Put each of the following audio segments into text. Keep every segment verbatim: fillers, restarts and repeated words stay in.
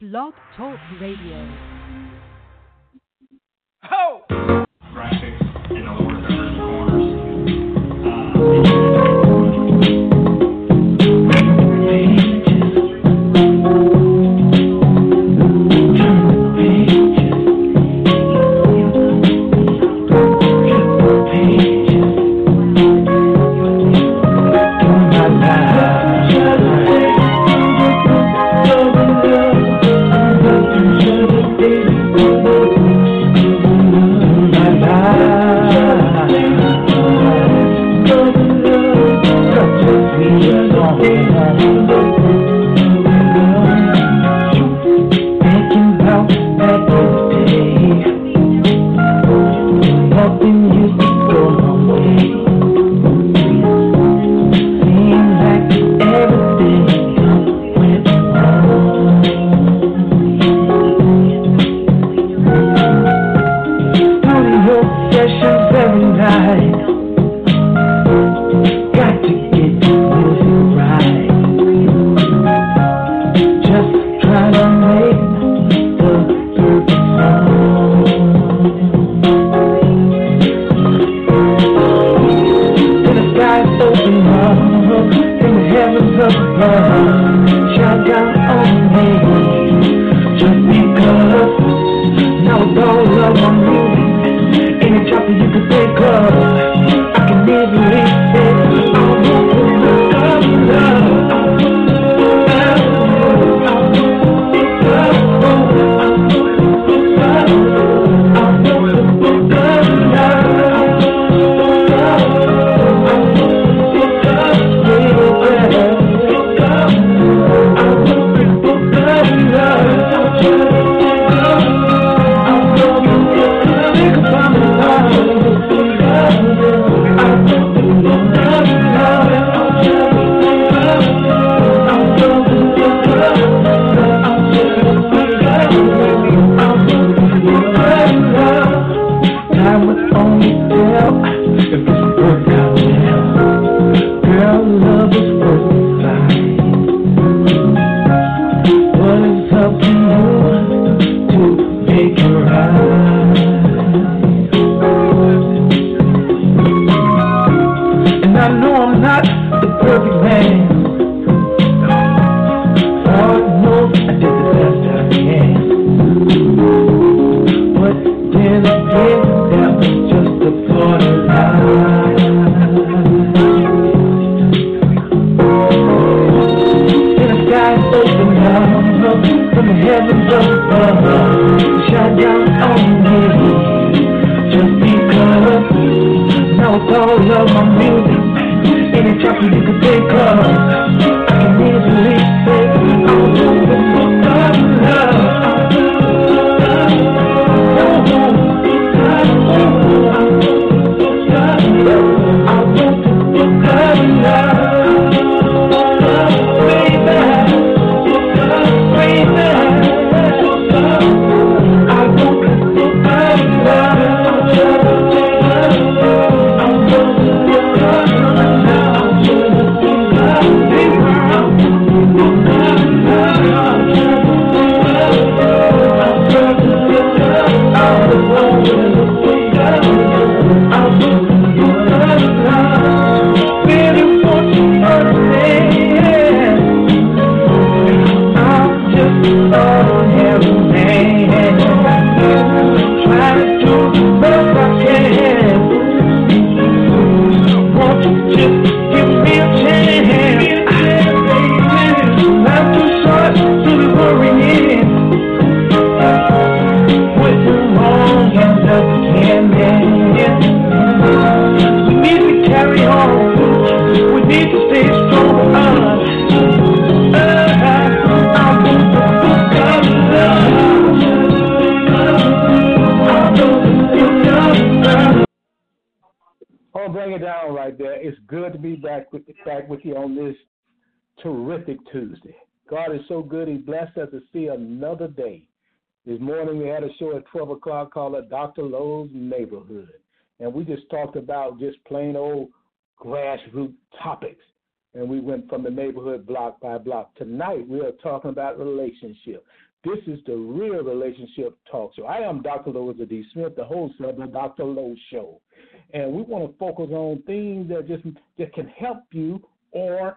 Blog Talk Radio. Ho! Graphics in all the diverse corners. Uh, Terrific Tuesday. God is so good. He blessed us to see another day. This morning we had a show at twelve o'clock called Doctor Lowe's Neighborhood. And we just talked about just plain old grassroots topics. and we went from the neighborhood block by block. Tonight, we are talking about relationship. This is the Real Relationship Talk Show. I am Doctor Lois D. Smith, the host of the Doctor Lois Show. And we want to focus on things that just that can help you or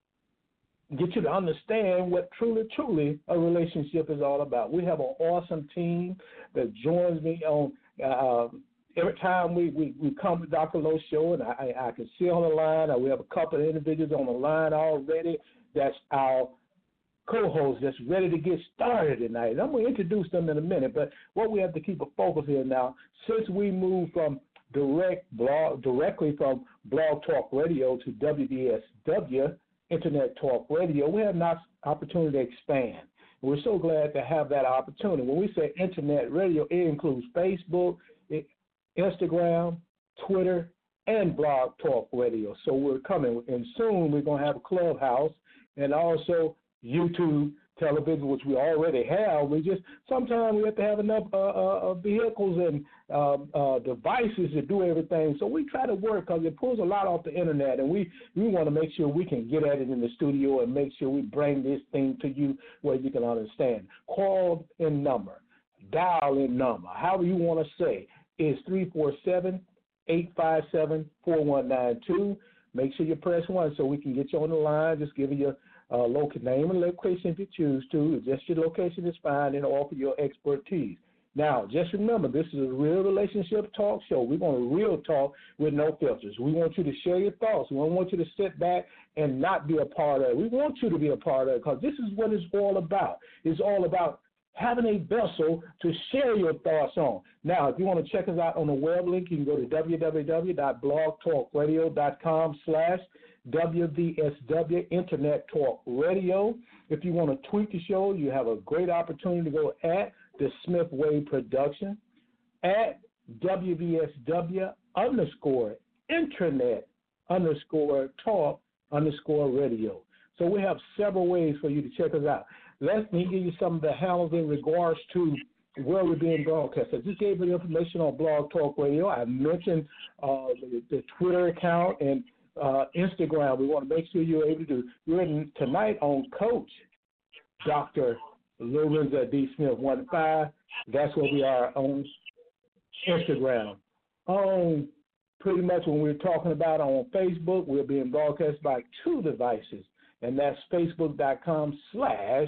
get you to understand what truly, truly a relationship is all about. We have an awesome team that joins me on uh, every time we, we, we come to Doctor Lowe's show, and I, I can see on the line, uh, we have a couple of individuals on the line already. That's our co-host that's ready to get started tonight. And I'm going to introduce them in a minute, but what we have to keep a focus here now, since we moved from direct blog, directly from Blog Talk Radio to W B S W, Internet Talk Radio, we have an opportunity to expand. We're so glad to have that opportunity. When we say Internet Radio, it includes Facebook, it, Instagram, Twitter, and Blog Talk Radio. So we're coming, and soon we're going to have a Clubhouse and also YouTube television, which we already have. We just sometimes we have to have enough uh, uh, vehicles and uh, uh, devices to do everything. So we try to work because it pulls a lot off the internet, and we, we want to make sure we can get at it in the studio and make sure we bring this thing to you where you can understand. Call in number, dial in number, however you want to say, is three four seven, eight five seven, four one nine two. Make sure you press one so we can get you on the line. Just give you your uh, local name and location if you choose to. Just your location is fine, and offer your expertise. Now, just remember, this is a real relationship talk show. We're going to real talk with no filters. We want you to share your thoughts. We don't want you to sit back and not be a part of it. We want you to be a part of it because this is what it's all about. It's all about having a vessel to share your thoughts on. Now, if you want to check us out on the web link, you can go to w w w dot blog talk radio dot com slash W V S W Internet Talk Radio. If you want to tweet the show, you have a great opportunity to go at the Smith Wade Production, at W V S W underscore Internet underscore Talk underscore Radio. So we have several ways for you to check us out. Let me give you some of the handles in regards to where we're being broadcast. I just gave you the information on Blog Talk Radio. I mentioned uh, the, the Twitter account and uh, Instagram. We want to make sure you're able to do. You're in tonight on Coach Doctor Lorenza D. Smith one five. That's where we are on Instagram. On pretty much when we're talking about on Facebook, we're being broadcast by two devices, and that's facebook.com slash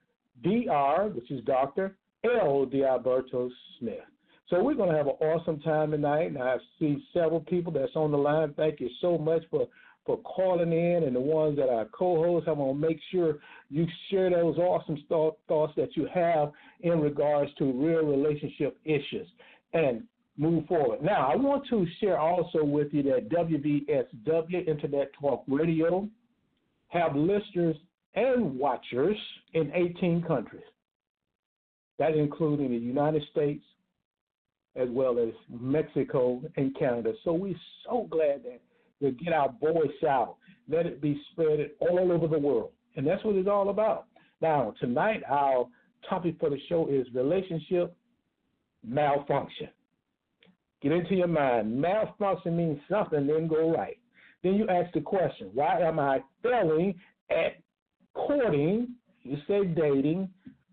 DR, which is Doctor L. D'Alberto Smith. So we're going to have an awesome time tonight, and I see several people that's on the line. Thank you so much for, for calling in, and the ones that are co-hosts. I'm going to make sure you share those awesome th- thoughts that you have in regards to real relationship issues and move forward. Now, I want to share also with you that W V S W, Internet Talk Radio, have listeners and watchers in eighteen countries. That including the United States as well as Mexico and Canada. So we're so glad that we get our voice out. Let it be spread all over the world. And that's what it's all about. Now, tonight our topic for the show is relationship malfunction. Get into your mind. Malfunction means something didn't go right. Then you ask the question, why am I failing at courting, you say dating,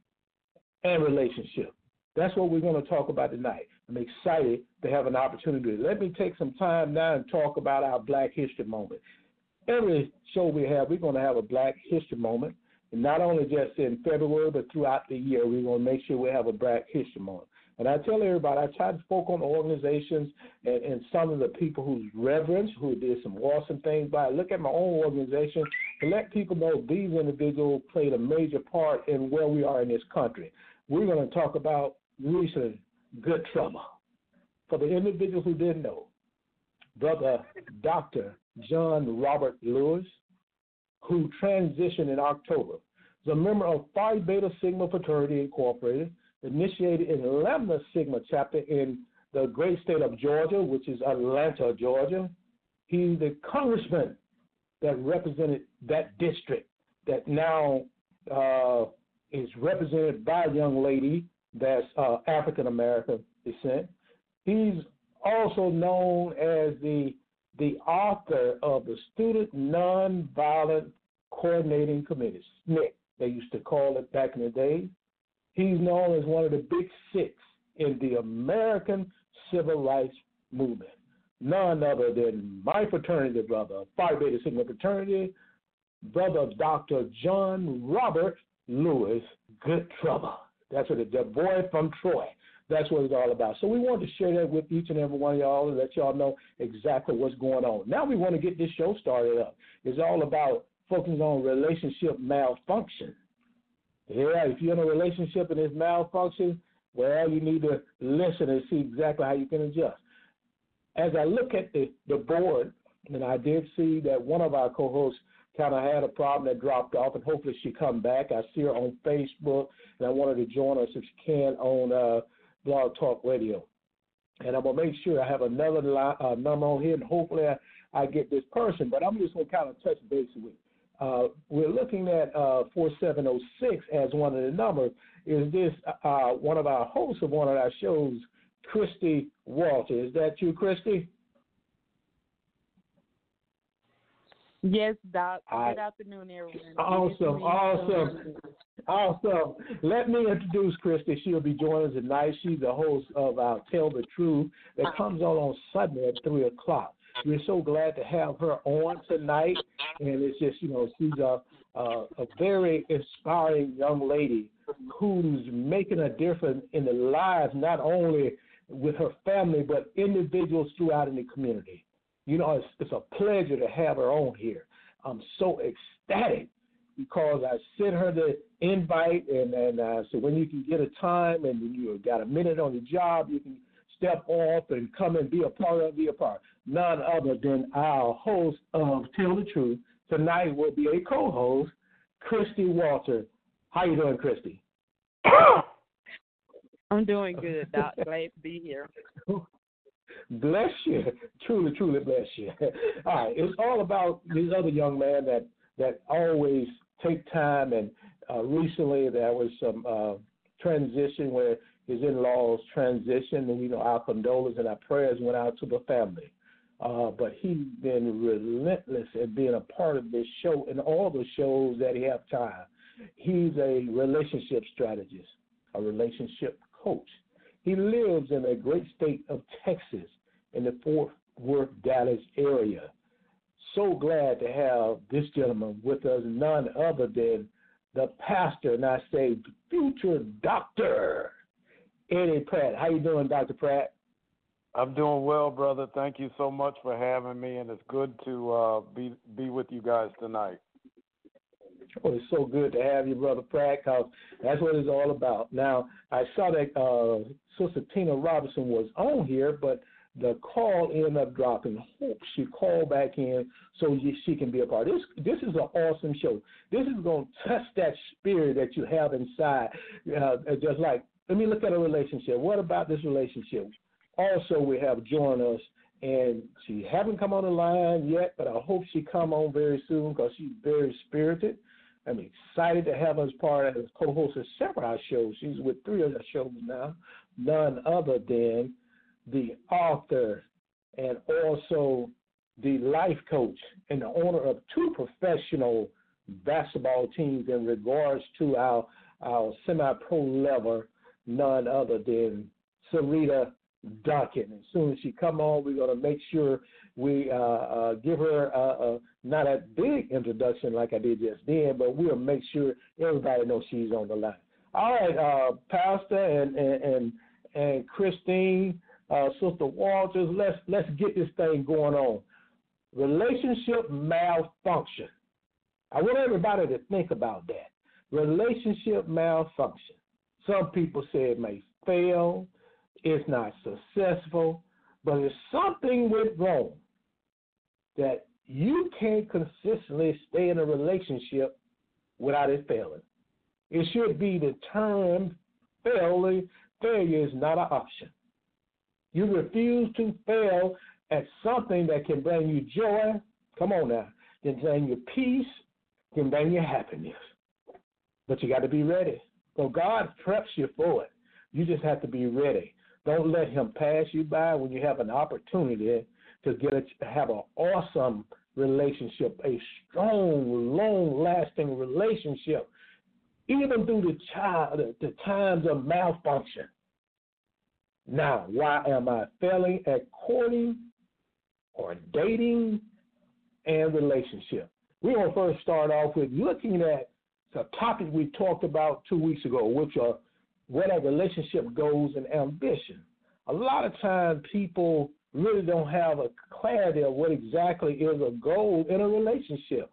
and relationship? That's what we're going to talk about tonight. I'm excited to have an opportunity. Let me take some time now and talk about our Black History Moment. Every show we have, we're going to have a Black History Moment. And not only just in February, but throughout the year, we're going to make sure we have a Black History Moment. And I tell everybody, I try to focus on organizations and, and some of the people whose reverence, who did some awesome things. But I look at my own organization to let people know these individuals played a major part in where we are in this country. We're going to talk about recent good trouble. For the individuals who didn't know, Brother Doctor John Robert Lewis, who transitioned in October, was a member of Phi Beta Sigma Fraternity Incorporated, initiated in Lambda Sigma chapter in the great state of Georgia, which is Atlanta, Georgia. He's the congressman that represented that district that now uh, is represented by a young lady that's uh, African-American descent. He's also known as the the author of the Student Nonviolent Coordinating Committee, S N C C, they used to call it back in the day. He's known as one of the big six in the American civil rights movement. None other than my fraternity brother, Phi Beta Sigma fraternity, brother Doctor John Robert Lewis Good Trouble. That's what it is, the boy from Troy. That's what it's all about. So we wanted to share that with each and every one of y'all and let y'all know exactly what's going on. Now we want to get this show started up. It's all about focusing on relationship malfunction. Yeah, if you're in a relationship and it's malfunction, well, you need to listen and see exactly how you can adjust. As I look at the, the board, and I did see that one of our co-hosts kind of had a problem that dropped off, and hopefully she come back. I see her on Facebook, and I wanted to join us if she can on uh, Blog Talk Radio. And I'm going to make sure I have another line, uh, number on here, and hopefully I, I get this person, but I'm just going to kind of touch base with you. Uh, we're looking at uh, four seven oh six as one of the numbers. Is this uh, one of our hosts of one of our shows, Christy Walter? Is that you, Christy? Yes, Doc. I, Good afternoon, everyone. Awesome, awesome, awesome. Let me introduce Christy. She'll be joining us tonight. She's the host of our Tell the Truth that comes on on Sunday at three o'clock. We're so glad to have her on tonight, and it's just, you know, she's a, a, a very inspiring young lady who's making a difference in the lives not only with her family but individuals throughout in the community. You know, it's, it's a pleasure to have her on here. I'm so ecstatic because I sent her the invite, and, and I said, when you can get a time and you got a minute on the job, you can step off and come and be a part of, be a part. None other than our host of Tell the Truth. Tonight will be a co-host, Christy Walter. How you doing, Christy? I'm doing good, Doc. Glad to be here. Bless you. Truly, truly bless you. All right. It's all about this other young man that, that always take time, and uh, recently there was some uh, transition where his in-laws transitioned, and, you know, our condolences and our prayers went out to the family. Uh, but he's been relentless at being a part of this show and all the shows that he have time. He's a relationship strategist, a relationship coach. He lives in a great state of Texas in the Fort Worth, Dallas area. So glad to have this gentleman with us, none other than the pastor, and I say future Doctor Eddie Pratt. How you doing, Doctor Pratt? I'm doing well, brother. Thank you so much for having me, and it's good to uh, be be with you guys tonight. Oh, it's so good to have you, Brother Pratt, because that's what it's all about. Now, I saw that uh, Sister Tina Robinson was on here, but the call ended up dropping. Hope she called back in so she can be a part. This this is an awesome show. This is going to touch that spirit that you have inside. Uh, just like, let me look at a relationship. What about this relationship? Also, we have joined us, and she haven't come on the line yet, but I hope she come on very soon because she's very spirited. I'm excited to have her as part as co-host of several of our shows. She's with three of our shows now, none other than the author and also the life coach and the owner of two professional basketball teams in regards to our, our semi-pro level, none other than Sarita Duncan. As soon as she come on, we're going to make sure we uh, uh, give her uh, uh, not a big introduction like I did just then, but we'll make sure everybody knows she's on the line. All right, uh, Pastor and and and, and Christine, uh, Sister Walters, let's let's get this thing going on. Relationship malfunction. I want everybody to think about that. Relationship malfunction. Some people say it may fail. It's not successful, but if something went wrong that you can't consistently stay in a relationship without it failing. It should be the term failure. Failure is not an option. You refuse to fail at something that can bring you joy, come on now, can bring you peace, can bring you happiness. But you got to be ready. So God preps you for it. You just have to be ready. Don't let him pass you by when you have an opportunity to get a, have an awesome relationship, a strong, long-lasting relationship, even through the, child, the, the times of malfunction. Now, why am I failing at courting or dating and relationship? We're going to first start off with looking at the topic we talked about two weeks ago, which are what are relationship goals and ambition. A lot of times people really don't have a clarity of what exactly is a goal in a relationship.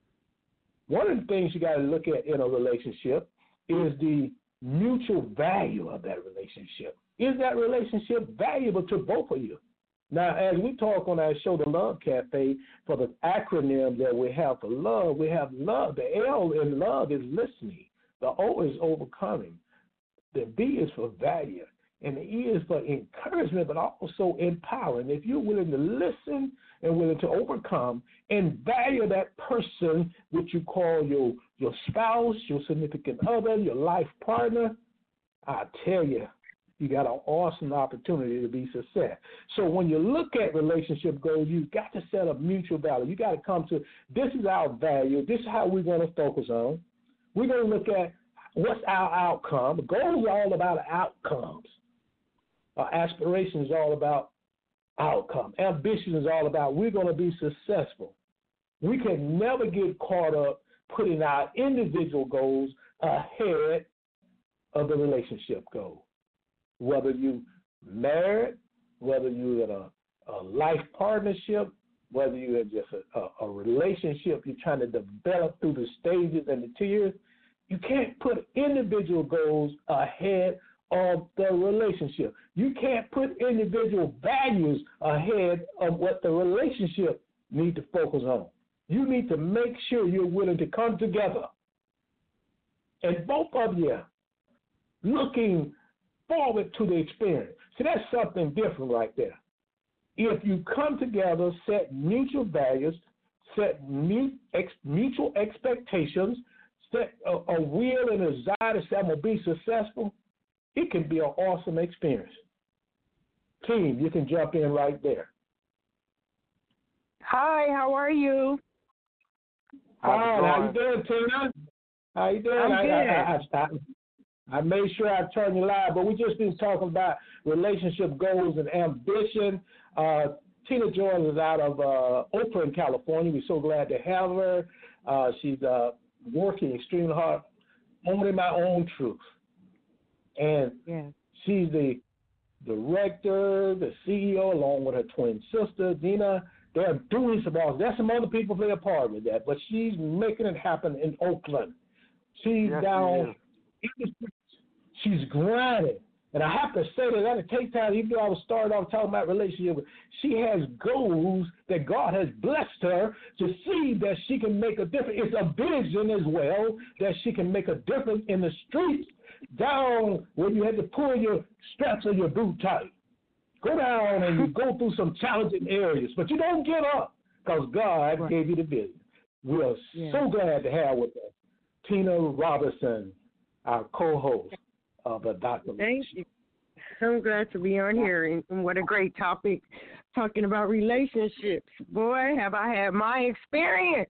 One of the things you got to look at in a relationship is the mutual value of that relationship. Is that relationship valuable to both of you? Now, as we talk on our show, The Love Cafe, for the acronym that we have for love, we have love. The L in love is listening. The O is overcoming. The B is for value. And the E is for encouragement, but also empowering. If you're willing to listen and willing to overcome and value that person, which you call your, your spouse, your significant other, your life partner, I tell you, you got an awesome opportunity to be success. So when you look at relationship goals, you've got to set up mutual value. You got to come to, this is our value. This is how we're going to focus on. We're going to look at what's our outcome. Goals are all about outcomes. Our aspiration is all about outcome. Ambition is all about we're going to be successful. We can never get caught up putting our individual goals ahead of the relationship goal. Whether you married, whether you're in a, a life partnership, whether you're in just a, a, a relationship you're trying to develop through the stages and the tiers, you can't put individual goals ahead of the relationship. You can't put individual values ahead of what the relationship need to focus on. You need to make sure you're willing to come together. And both of you looking forward to the experience. See, that's something different right there. If you come together, set mutual values, set mutual expectations, set a, a will and a desire to say, I'm going to be successful, it can be an awesome experience. Team, you can jump in right there. Hi, how are you? Hi, how you doing, Tina? How you doing? I'm I, good. I, I, I, I made sure I turned you live, but we just been talking about relationship goals and ambition. Uh, Tina joins us out of uh, Oakland, California. We're so glad to have her. Uh, she's uh, working extremely hard, owning my own truth. And yes. She's the director, the C E O, along with her twin sister, Dina. They're doing some awesome. There's some other people play a part with that, but she's making it happen in Oakland. She's yes, down. She She's grinding. And I have to say that that'll take time, even though I was started off talking about relationship. She has goals that God has blessed her to see that she can make a difference. It's a vision as well that she can make a difference in the streets down where you had to pull your straps of your boot tight. Go down and you go through some challenging areas, but you don't give up because God right. gave you the vision. We are yeah. so glad to have with us Tina Robinson, our co-host of the Doctor Thank you. I'm glad to be on here, and, and what a great topic, talking about relationships. Boy, have I had my experience.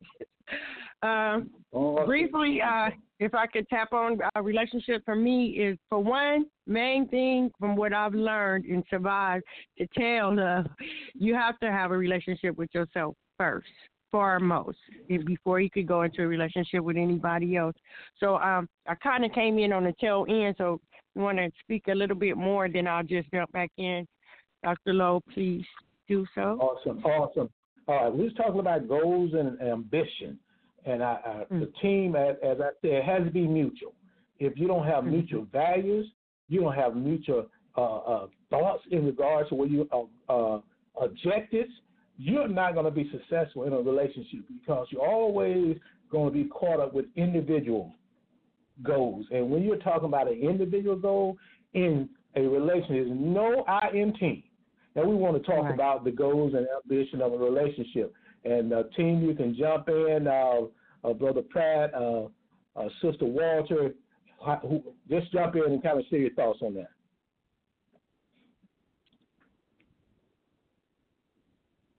Uh, oh, briefly, uh, if I could tap on a relationship for me is, for one, main thing from what I've learned and survived to tell love, you have to have a relationship with yourself first, foremost, before you could go into a relationship with anybody else. So um, I kind of came in on the tail end, so I want to speak a little bit more, then I'll just jump back in. Doctor Lowe, please do so. Awesome, awesome. All right, we was talking about goals and ambition. And I, I, mm-hmm. the team, as, as I said, has to be mutual. If you don't have mm-hmm. mutual values, you don't have mutual uh, uh, thoughts in regards to what you uh, uh, objectives, you're not going to be successful in a relationship because you're always going to be caught up with individual goals. And when you're talking about an individual goal in a relationship, there's no I in team. And we want to talk right. about the goals and ambition of a relationship. And uh, team, you can jump in, uh, uh, Brother Pratt, uh, uh, Sister Walter, who, just jump in and kind of share your thoughts on that.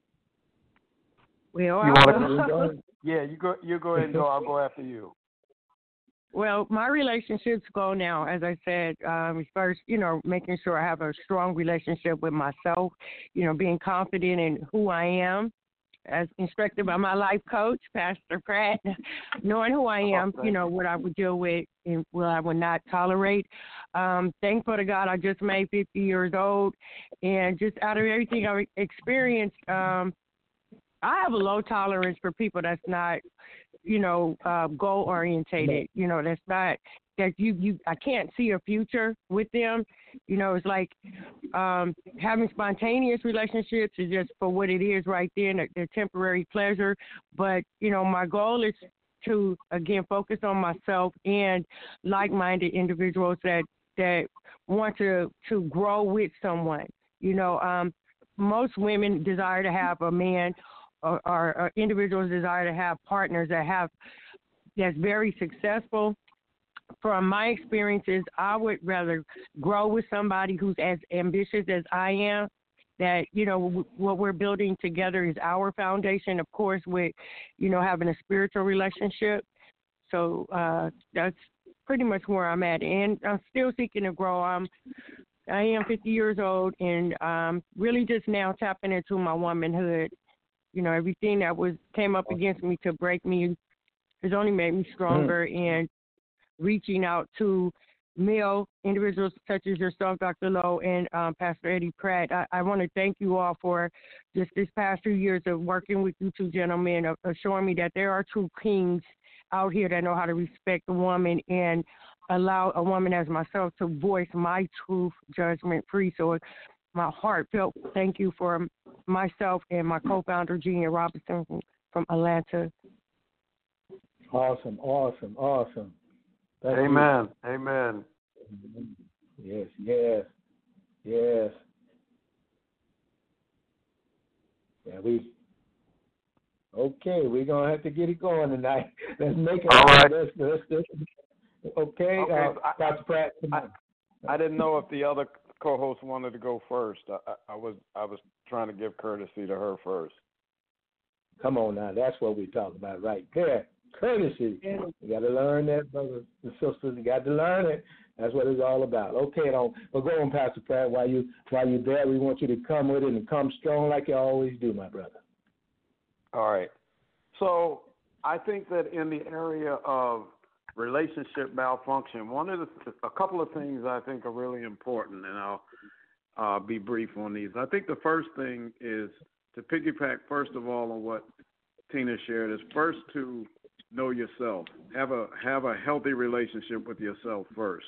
Well, you I want to? Yeah, you go. You go ahead and go. I'll go after you. Well, my relationship's go now, as I said, um, first, you know, making sure I have a strong relationship with myself, you know, being confident in who I am, as instructed by my life coach, Pastor Pratt, knowing who I am, you know, what I would deal with and what I would not tolerate. Um, thankful to God, I just made fifty years old, and just out of everything I've experienced, um, I have a low tolerance for people that's not, you know, uh, goal orientated. You know, that's not that you, you. I can't see a future with them. You know, it's like um, having spontaneous relationships is just for what it is right there, and they're temporary pleasure. But you know, my goal is to again focus on myself and like-minded individuals that that want to to grow with someone. You know, um, most women desire to have a man. Or, or, or individuals desire to have partners that have that's very successful. From my experiences, I would rather grow with somebody who's as ambitious as I am. That you know w- what we're building together is our foundation. Of course, with you know having a spiritual relationship. So uh, that's pretty much where I'm at, and I'm still seeking to grow. I'm I am fifty years old, and um, really just now tapping into my womanhood. You know, everything that was came up against me to break me has only made me stronger. Mm. And reaching out to male individuals such as yourself, Doctor Lowe, and um, Pastor Eddie Pratt, I, I want to thank you all for just this past few years of working with you two gentlemen, of, of showing me that there are true kings out here that know how to respect a woman and allow a woman as myself to voice my truth judgment free. So my heartfelt thank you for myself and my co-founder, Genia Robinson from, from Atlanta. Awesome, awesome, awesome. Thank Amen, you. amen. Yes, yes, yes. Yeah, we, okay, we're going to have to get it going tonight. Let's make it. All right. Let's, let's, let's, okay, okay uh, so I, Doctor Pratt. I, I didn't know if the other co-host wanted to go first. I, I, I was I was trying to give courtesy to her first. Come on now, that's what we talk about right there. Courtesy. You got to learn that, brothers and sisters. You got to learn it. That's what it's all about. Okay, don't. But go on, Pastor Pratt. While you while you're there, we want you to come with it and come strong like you always do, my brother. All right. So I think that in the area of relationship malfunction, one of the a couple of things I think are really important, and I'll uh, be brief on these. I think the first thing is to piggyback first of all on what Tina shared is first to know yourself. Have a have a healthy relationship with yourself first.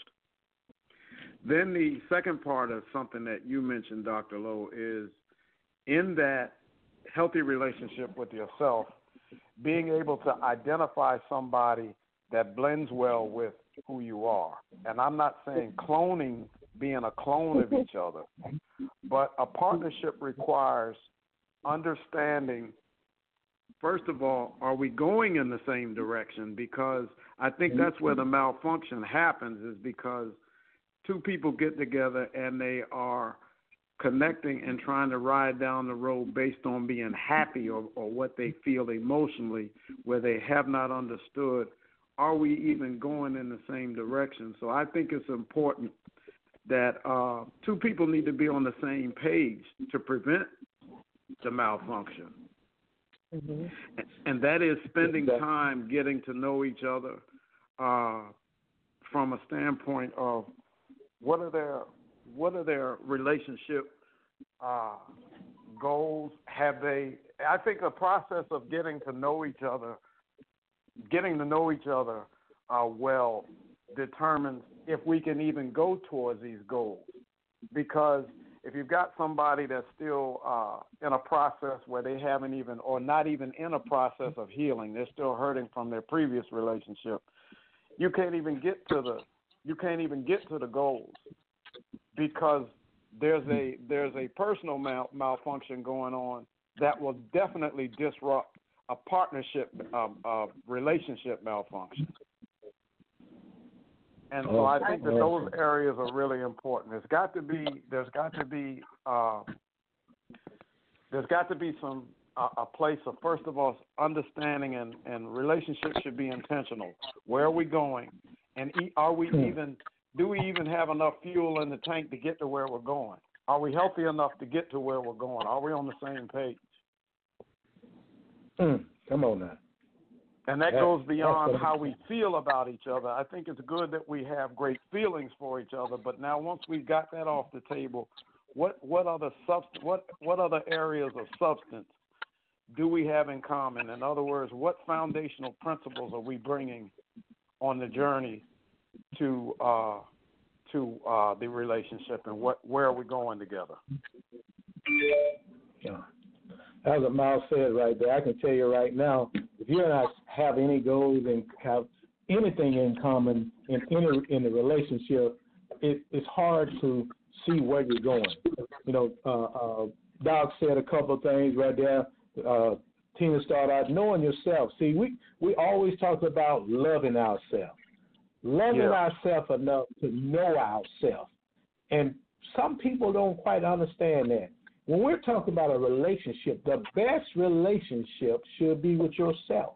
Then the second part of something that you mentioned, Doctor Lowe, is in that healthy relationship with yourself, being able to identify somebody that blends well with who you are. And I'm not saying cloning, being a clone of each other, but a partnership requires understanding, first of all, are we going in the same direction? Because I think that's where the malfunction happens, is because two people get together and they are connecting and trying to ride down the road based on being happy or, or what they feel emotionally, where they have not understood, are we even going in the same direction? So I think it's important that uh, two people need to be on the same page to prevent the malfunction. Mm-hmm. And, and that is spending time getting to know each other uh, from a standpoint of what are their what are their relationship uh, goals? Have they? I think the process of getting to know each other, getting to know each other uh, well, determines if we can even go towards these goals. Because if you've got somebody that's still uh, in a process where they haven't even, or not even in a process of healing, they're still hurting from their previous relationship, you can't even get to the, you can't even get to the goals, because there's a there's a personal mal- malfunction going on that will definitely disrupt a partnership, um, uh, relationship malfunction. And so I think that those areas are really important. There's got to be there's got to be uh, there's got to be some a, a place of, first of all, understanding, and, and relationships should be intentional. Where are we going? And e- are we even, do we even have enough fuel in the tank to get to where we're going? Are we healthy enough to get to where we're going? Are we on the same page? Mm, come on now. And that Yeah, goes beyond that's how we feel about each other. I think it's good that we have great feelings for each other, but now once we've got that off the table, what what other subst- what what other areas of substance do we have in common? In other words, what foundational principles are we bringing on the journey to uh, to uh, the relationship, and what where are we going together? Yeah. As what Miles said right there, I can tell you right now, if you and I have any goals and have anything in common in in, a, in the relationship, it, it's hard to see where you're going. You know, uh, uh, Doc said a couple of things right there. Uh, Tina started out knowing yourself. See, we, we always talk about loving ourselves. Loving Yeah. ourselves enough to know ourselves. And some people don't quite understand that. When we're talking about a relationship, the best relationship should be with yourself.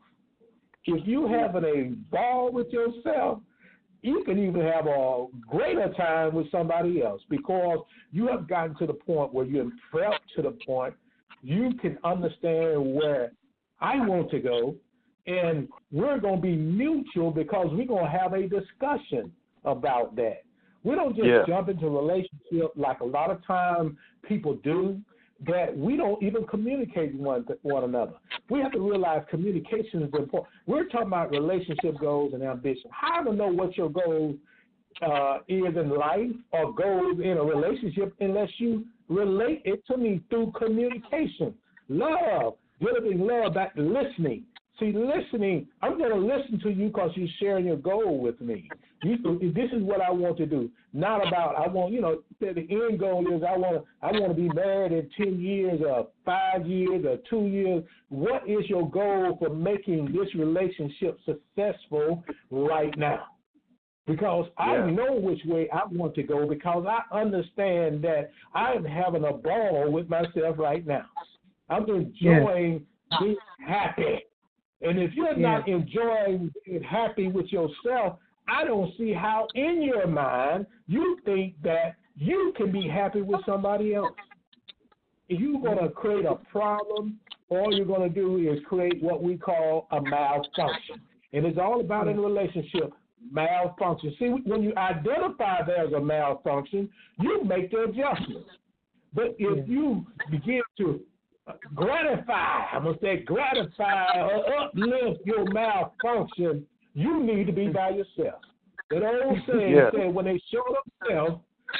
If you having a ball with yourself, you can even have a greater time with somebody else because you have gotten to the point where you're prepped to the point you can understand where I want to go, and we're going to be mutual because we're going to have a discussion about that. We don't just Yeah. jump into a relationship like a lot of time people do, that we don't even communicate with one, one another. We have to realize communication is important. We're talking about relationship goals and ambition. How to know what your goal uh, is in life or goals in a relationship unless you relate it to me through communication. Love, developing love, back to listening. See, listening, I'm going to listen to you because you're sharing your goal with me. You, this is what I want to do. Not about I want, you know, the end goal is I want to I want to be married in ten years or five years or two years. What is your goal for making this relationship successful right now? Because I Yeah. know which way I want to go because I understand that I'm having a ball with myself right now. I'm enjoying being happy. And if you're Yeah. not enjoying being happy with yourself, I don't see how in your mind you think that you can be happy with somebody else. If you're going to create a problem, all you're going to do is create what we call a malfunction. And it's all about in a relationship, malfunction. See, when you identify there's a malfunction, you make the adjustments. But if you begin to gratify, I'm going to say gratify or uplift your malfunction, you need to be by yourself. That old saying Yeah. said, when they show themselves,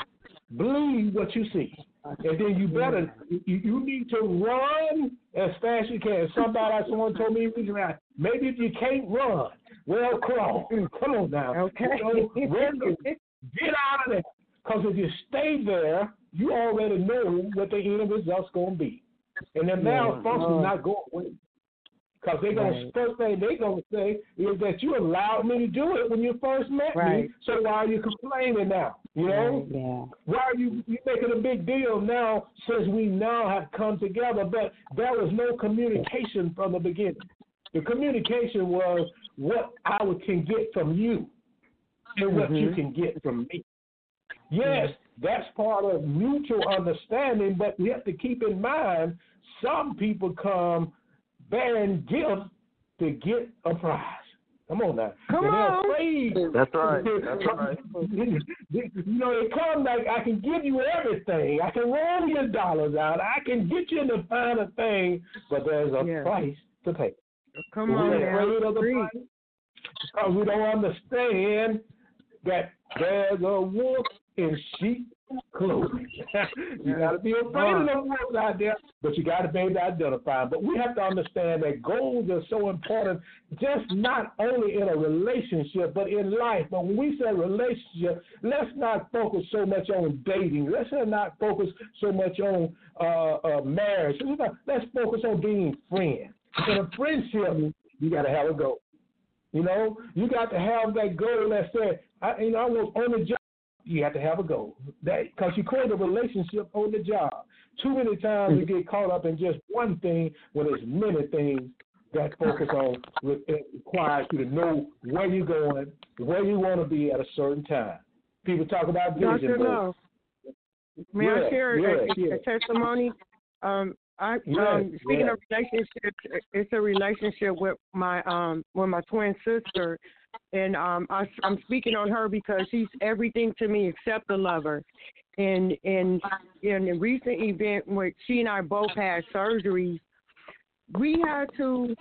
believe what you see. And then you better, you, you need to run as fast as you can. Somebody, someone told me recently, maybe if you can't run, well, crawl. Come on now. Okay. You know, run, get out of there. Because if you stay there, you already know what the end result's going to be. And the malfunction's not going away. Because they're going Right. to, first thing they're going to say is that you allowed me to do it when you first met Right. me, so why are you complaining now? You know? Right, yeah. Why are you you making a big deal now since we now have come together? But there was no communication from the beginning. The communication was what I can get from you and what you Mhm. can get from me. Yes, that's part of mutual understanding, but we have to keep in mind some people come bearing gifts to get a prize. Come on now. Come And they're on. afraid. That's right. That's right. You know, they come like, I can give you everything. I can roll your dollars out. I can get you the finer thing, but there's a Yeah. price to pay. Come We're on afraid now. of the Preach. price because we don't understand that there's a wolf in sheep clothing. You got to be afraid of the wolves out there, but you got to be able to identify them. But we have to understand that goals are so important, just not only in a relationship, but in life. But when we say relationship, let's not focus so much on dating. Let's not focus so much on uh, uh, marriage. Let's focus on being friends. In a friendship, you got to have a goal. You know, you got to have that goal that said, I, you know, I was on the job. You have to have a goal. That because you create a relationship on the job. Too many times we get caught up in just one thing when there's many things that focus on it requires you to know where you're going, where you want to be at a certain time. People talk about vision Doctor boards. May yeah, I share yeah, a, yeah. a testimony? Um, I Yes, um, speaking yes. of relationships, it's a relationship with my um with my twin sister, and um I, I'm speaking on her because she's everything to me except a lover. And and in a recent event where she and I both had surgeries, we had to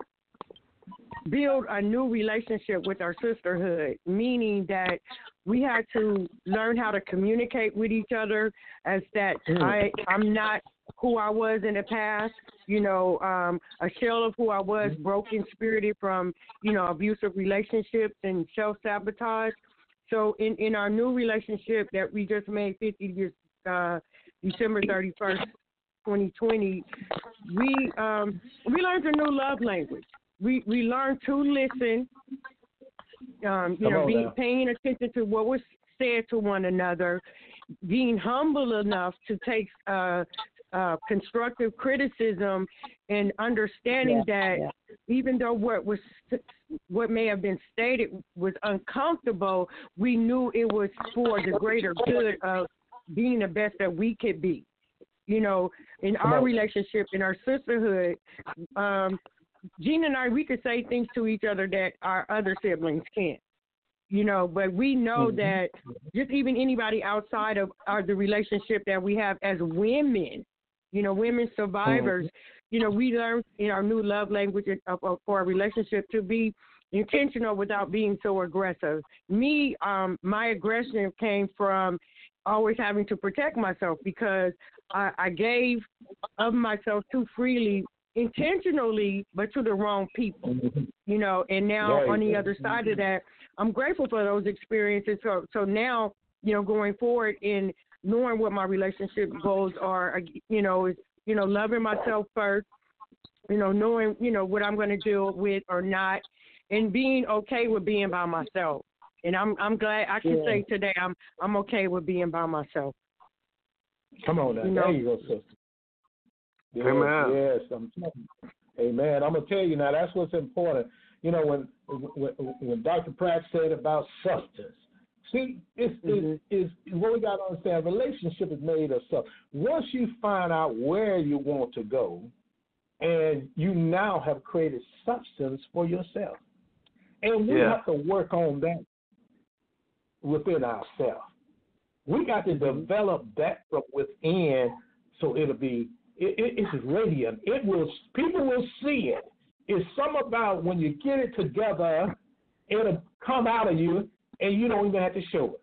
build a new relationship with our sisterhood, meaning that we had to learn how to communicate with each other as that Mm. I, I'm not who I was in the past, you know, um, a shell of who I was, broken spirited from, you know, abusive relationships and self-sabotage. So in, in our new relationship that we just made fifty years, uh, December thirty-first, twenty twenty, we um, we learned a new love language. We we learned to listen, um, you Come know, on being now. paying attention to what was said to one another, being humble enough to take uh, uh, constructive criticism, and understanding Yeah, that yeah. even though what was what may have been stated was uncomfortable, we knew it was for the greater good of being the best that we could be. You know, in Come our on. relationship, in our sisterhood, um, Gina and I, we could say things to each other that our other siblings can't. You know, but we know Mhm. that just even anybody outside of our, the relationship that we have as women, you know, women survivors, you know, we learn in our new love language of, of, for our relationship to be intentional without being so aggressive. Me, um, my aggression came from always having to protect myself because I, I gave of myself too freely, intentionally, but to the wrong people. Mhm. You know, and now Right. on the other side of that, I'm grateful for those experiences. So, so now, you know, going forward in knowing what my relationship goals are, you know, is, you know, loving myself first, you know, knowing, you know, what I'm going to deal with or not, and being okay with being by myself. And I'm, I'm glad I can Yeah. say today I'm, I'm okay with being by myself. Come on now. You know? There you go, sister. Yes, Amen. yes. I'm telling you. Amen. I'm gonna tell you now. That's what's important. You know, when when, when Doctor Pratt said about substance. See, it's, Mhm. it's, it's what we got to understand. Relationship is made of stuff. Once you find out where you want to go, and you now have created substance for yourself, and we Yeah. have to work on that within ourselves. We got to develop that from within, so it'll be it, it, it's radiant. It will people will see it. It's something about when you get it together, it'll come out of you, and you don't even have to show it.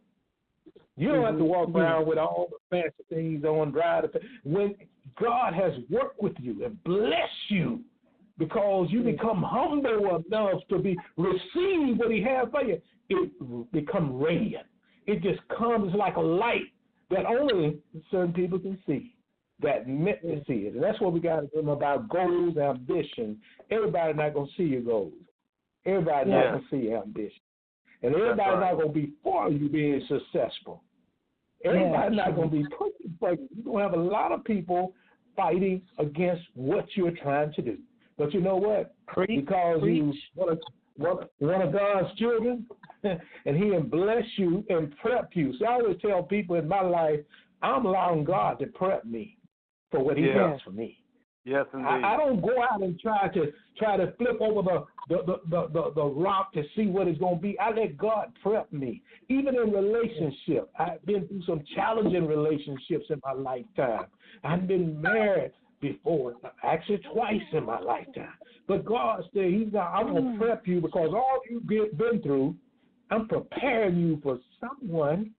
You don't have to walk around with all the fancy things on, dry. When God has worked with you and blessed you, because you become humble enough to be receive what He has for you, it becomes radiant. It just comes like a light that only certain people can see, that meant to see it. And that's what we got to do about goals, ambition. Everybody's not going to see your goals. Everybody's Yeah. not going to see your ambition. And everybody's right. not going to be for you being successful. Everybody's not going to be pushing for you. You're going to have a lot of people fighting against what you're trying to do. But you know what? Preach, Because you preach. one of, one, one of God's children, and He will bless you and prep you. So I always tell people in my life, I'm allowing God to prep me for what He Yeah. does for me. Yes, indeed. I, I don't go out and try to try to flip over the the, the, the, the, the rock to see what it's going to be. I let God prep me. Even in relationship, I've been through some challenging relationships in my lifetime. I've been married before, actually twice in my lifetime. But God said, He's not, I'm going to prep you because all you've been, been through, I'm preparing you for someone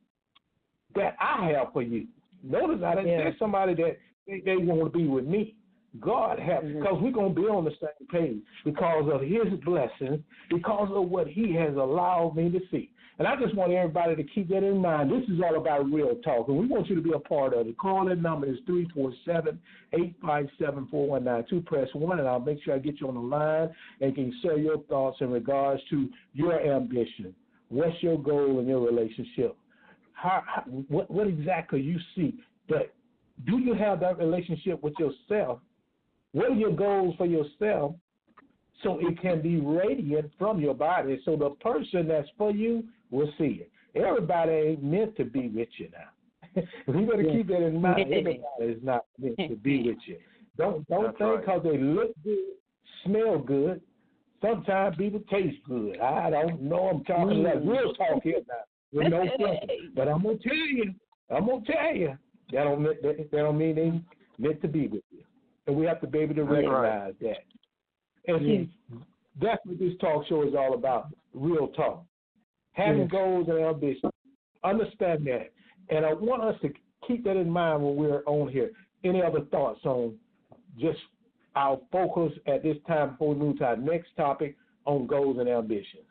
that I have for you. Notice I didn't Yeah. say somebody that they, they want to be with me. God have, Mhm. because we're going to be on the same page because of His blessings, because of what He has allowed me to see. And I just want everybody to keep that in mind. This is all about real talk, and we want you to be a part of it. Call-in number is three four seven, eight five seven, four one nine two. Press one, and I'll make sure I get you on the line and can share your thoughts in regards to your ambition. What's your goal in your relationship? How, how what, what exactly you see that Do you have that relationship with yourself? What are your goals for yourself so it can be radiant from your body so the person that's for you will see it? Everybody ain't meant to be with you now. We better keep that in mind. Everybody is not meant to be with you. Don't don't That's think because right. they look good, smell good. Sometimes people taste good. I don't know. I'm talking Mm. like real talk here now with no filter. But I'm gonna tell you, I'm gonna tell you that don't mean, that, that don't mean they meant to be with you, and we have to be able to That's recognize right. that. And Yes. see, that's what this talk show is all about. Real talk, having Yes. goals and ambitions. Understand that, and I want us to keep that in mind when we're on here. Any other thoughts on just our focus at this time before we move to our next topic on goals and ambitions?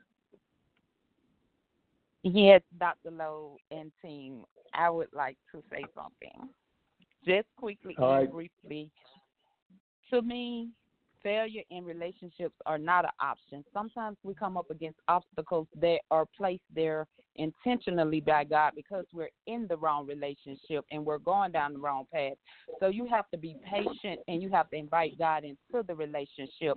Yes, Doctor Lowe and team, I would like to say something. Just quickly All and right. briefly. To me, failure in relationships are not an option. Sometimes we come up against obstacles that are placed there intentionally by God because we're in the wrong relationship and we're going down the wrong path. So you have to be patient and you have to invite God into the relationship.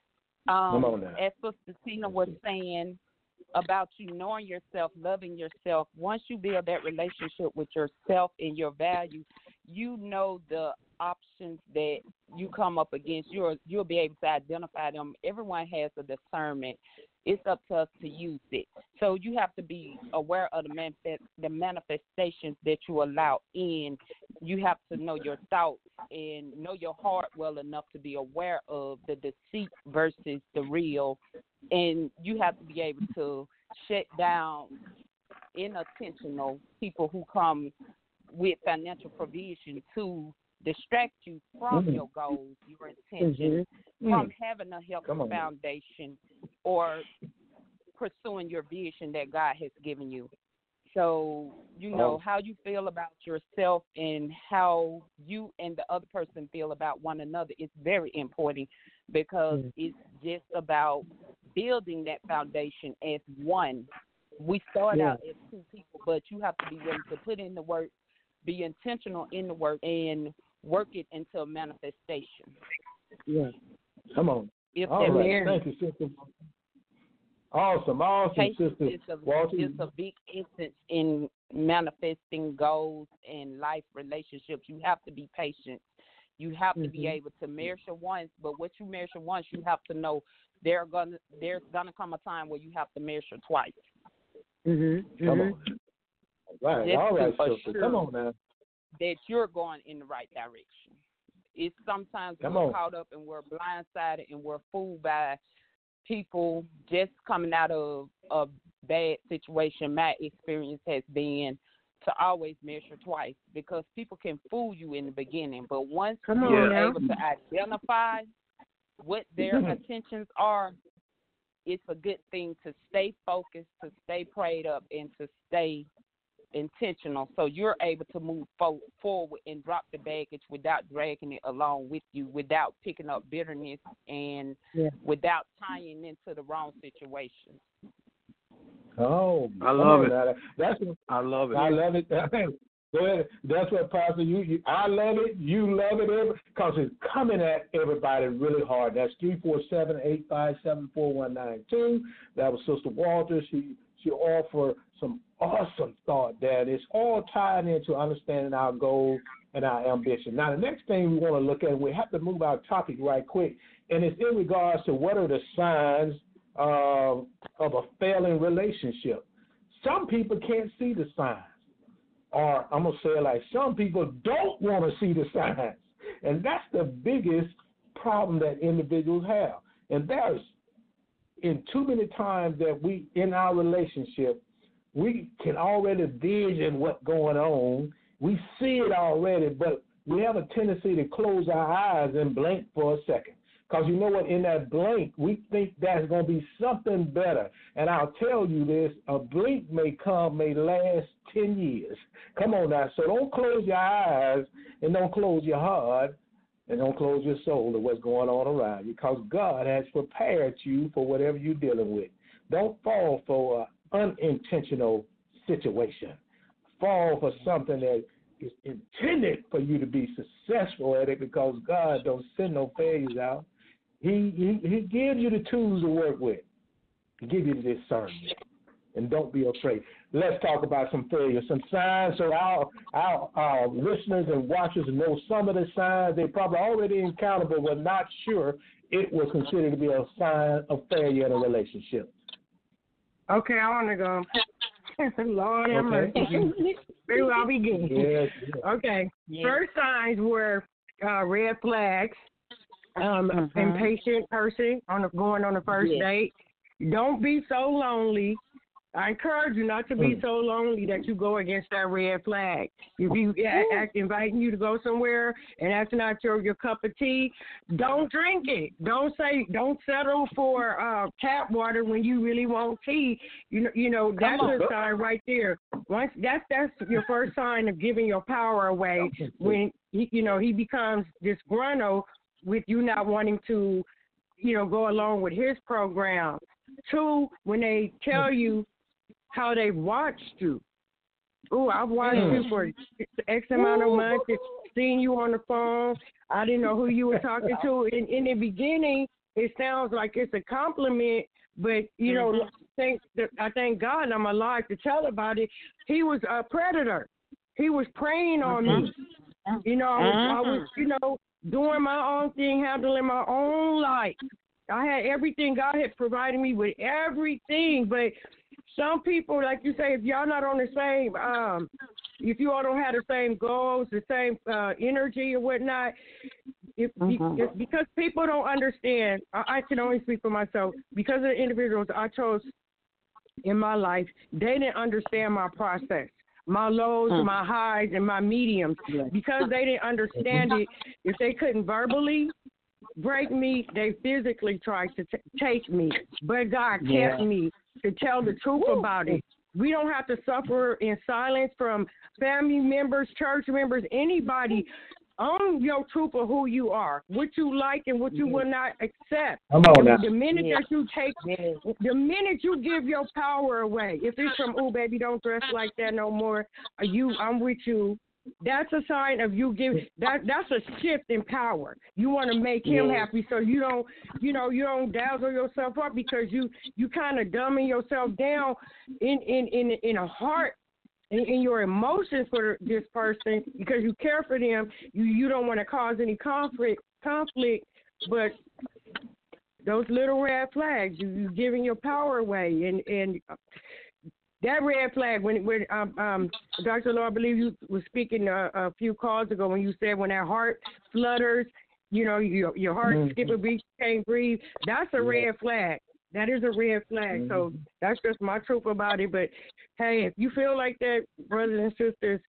Um, Come on now. as Sister Tina was saying about you knowing yourself, loving yourself, once you build that relationship with yourself and your value, you know the options that you come up against. You'll, you'll be able to identify them. Everyone has a discernment. It's up to us to use it. So you have to be aware of the, manifest, the manifestations that you allow in. You have to know your thoughts and know your heart well enough to be aware of the deceit versus the real. And you have to be able to shut down inattentional people who come with financial provision to distract you from Mm. your goals, your intentions, Mhm. from having a healthy Come on. foundation or pursuing your vision that God has given you. So, you know, Oh. how you feel about yourself and how you and the other person feel about one another is very important because Mm. it's just about building that foundation as one. We start Yeah. out as two people, but you have to be willing to put in the work, be intentional in the work, and work it into a manifestation. Yeah. Come on. If All that right. makes Thank you, sister. Awesome. Awesome, Patience sister. is a, Walter. is a big instance in manifesting goals and life relationships. You have to be patient. You have to be Mhm. able to measure once, but what you measure once, you have to know there gonna there's gonna come a time where you have to measure twice. Mhm. Come Mhm. on. All right. Just All right, to sister. assure Come on now. that you're going in the right direction. It's sometimes Come we're on. caught up and we're blindsided and we're fooled by people just coming out of a bad situation. My experience has been to always measure twice because people can fool you in the beginning, but once Come on you're now. able to identify what their intentions are, it's a good thing to stay focused, to stay prayed up, and to stay intentional so you're able to move fo- forward and drop the baggage without dragging it along with you, without picking up bitterness and Yeah. without tying into the wrong situation. Oh, I come love on it. now. That's what I love it. I love it. Go ahead. That's what Pastor you, you. I love it. You love it because it's coming at everybody really hard. That's three four seven eight five seven four one nine two. That was Sister Walter. She she offered some awesome thought that it's all tied into understanding our goals and our ambition. Now, the next thing we want to look at, we have to move our topic right quick, and it's in regards to what are the signs uh, of a failing relationship. Some people can't see the signs. Or I'm going to say it like some people don't want to see the signs. And that's the biggest problem that individuals have. And there's in too many times that we, in our relationship, we can already vision what's going on. We see it already, but we have a tendency to close our eyes and blink for a second. Because you know what, in that blink, we think that's going to be something better. And I'll tell you this, a blink may come, may last ten years. Come on now. So don't close your eyes and don't close your heart and don't close your soul to what's going on around you because God has prepared you for whatever you're dealing with. Don't fall for an unintentional situation. Fall for something that is intended for you to be successful at it, because God don't send no failures out. He he, he gives you the tools to work with. He gives you the discernment. And don't be afraid. Let's talk about some failures, some signs, so our, our our listeners and watchers know some of the signs they probably already encountered but were not sure it was considered to be a sign of failure in a relationship. Okay, I want to go. Lord have Okay. mercy. Where will I begin? Yes, yes. Okay. Yes. First signs were uh, red flags. Um, Mhm. Impatient person on the, going on the first Yes. date. Don't be so lonely. I encourage you not to be Mm. so lonely that you go against that red flag. If you a- act inviting you to go somewhere and that's not your, your cup of tea, don't drink it. Don't say don't settle for uh, tap water when you really want tea. You know, you know that's on. a sign right there. Once that's that's your first sign of giving your power away when he, you know he becomes disgruntled with you not wanting to, you know, go along with his program. Two, when they tell you how they watched you. Oh, I've watched Mm. you for X amount of months, seen you on the phone. I didn't know who you were talking to. In, in the beginning, it sounds like it's a compliment, but, you know, thank, I thank God and I'm alive to tell about it. He was a predator. He was preying on me. You know, I was, I was, you know, doing my own thing, handling my own life. I had everything. God had provided me with everything, but some people, like you say, if y'all not on the same, um, if you all don't have the same goals, the same uh, energy or whatnot, if, Mhm. if because people don't understand, I, I can only speak for myself. Because of the individuals I chose in my life, they didn't understand my process, my lows, Mm. my highs, and my mediums. Because they didn't understand it, if they couldn't verbally break me, they physically tried to t- take me. But God kept Yeah. me to tell the truth about it. We don't have to suffer in silence from family members, church members, anybody. Own your truth of who you are, what you like and what you will not accept. Come on now. The minute Yeah. that you take, the minute you give your power away, if it's from, oh, baby, don't dress like that no more, or you, I'm with you, that's a sign of you give that. That's a shift in power. You want to make him Yeah. happy, so you don't, you know, you don't dazzle yourself up because you you kind of dumbing yourself down in in in in a heart. In, in your emotions for this person because you care for them, you you don't want to cause any conflict conflict, but those little red flags, you you giving your power away, and and that red flag when when um, um Doctor Law, I believe you was speaking a, a few calls ago when you said when that heart flutters, you know your your heart Mhm. skip a beat, you can't breathe. That's a red flag. That is a red flag. So that's just my truth about it. But hey, if you feel like that, brothers and sisters,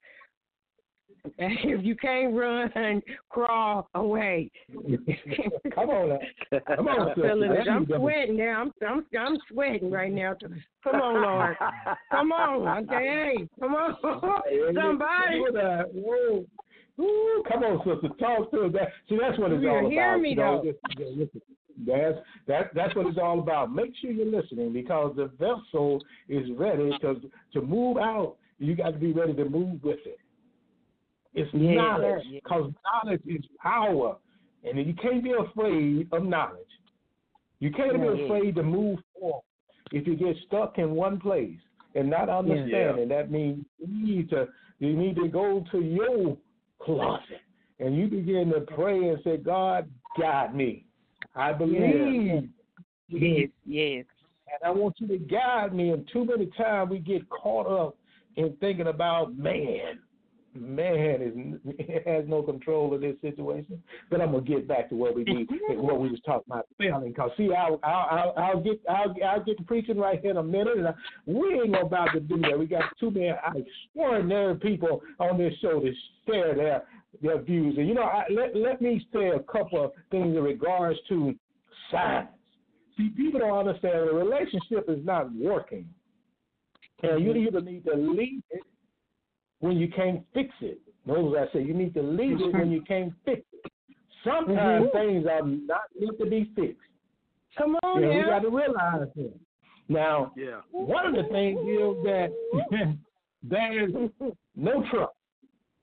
if you can't run, crawl away. Come on now. Come on, I'm, feeling it. sister. I'm sweating now. I'm, I'm I'm sweating right now. Come on, Lord. Come on. Okay. Come on. Somebody. Whoa. Woo, come on, sister. Talk to us. That, see, that's what it's You all hear about. me, you know, though. just- just listen. That's that. That's what it's all about. Make sure you're listening because the vessel is ready. Because to move out, you got to be ready to move with it. It's Yeah, knowledge, yeah. because knowledge is power, and you can't be afraid of knowledge. You can't Yeah. be afraid to move forward. If you get stuck in one place and not understanding, that means you need to you need to go to your closet and you begin to pray and say, God, guide me. I believe. Yes, yes. And I want you to guide me. And too many times we get caught up in thinking about man. Man is has no control of this situation. But I'm gonna get back to what we need, what we was talking about failing. Cause see, I'll, I'll, I'll, I'll get, I'll, I'll get to preaching right here in a minute, and I, we ain't about to do that. We got two men, extraordinary people on this show to share their their views. And you know, I, let let me say a couple of things in regards to signs. See, people don't understand the relationship is not working, and you either need to leave it when you can't fix it. Notice I say you need to leave it when you can't fix it. Sometimes mm-hmm. things are not meant to be fixed. Come on, yeah, now. We got to realize that. Now, Yeah. one of the things is that there is no trust.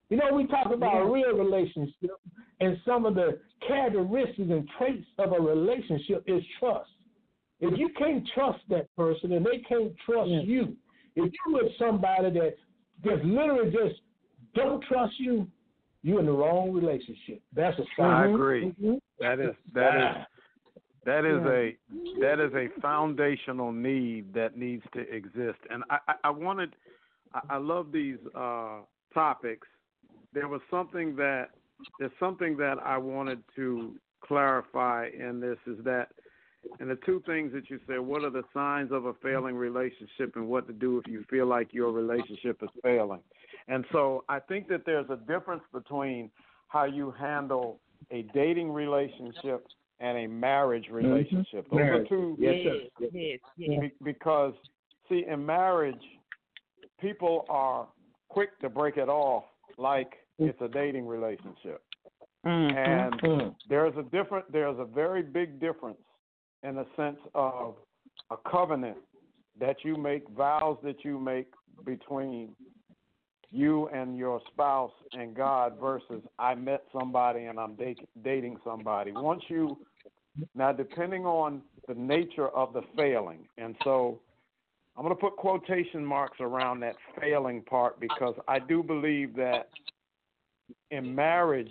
You know, we talk about Yeah. a real relationship, and some of the characteristics and traits of a relationship is trust. If you can't trust that person and they can't trust Yeah. you, if you're with somebody that just literally just don't trust you, you're in the wrong relationship. That's a I sign. agree. Mm-hmm. That is that is that is Yeah. a that is a foundational need that needs to exist. And I, I, I wanted I, I love these uh, topics. There was something that there's something that I wanted to clarify in this is that and the two things that you said, what are the signs of a failing relationship and what to do if you feel like your relationship is failing? And so I think that there's a difference between how you handle a dating relationship and a marriage relationship. Those Marriage. are two. Yes, yes, sir. yes, yes. Be- because, see, in marriage, people are quick to break it off like it's a dating relationship. Mhm. And Mm. there's a different, there's a very big difference in the sense of a covenant that you make, vows that you make between you and your spouse and God versus I met somebody and I'm da- dating somebody. Once you, now depending on the nature of the failing, and so I'm going to put quotation marks around that failing part because I do believe that in marriage,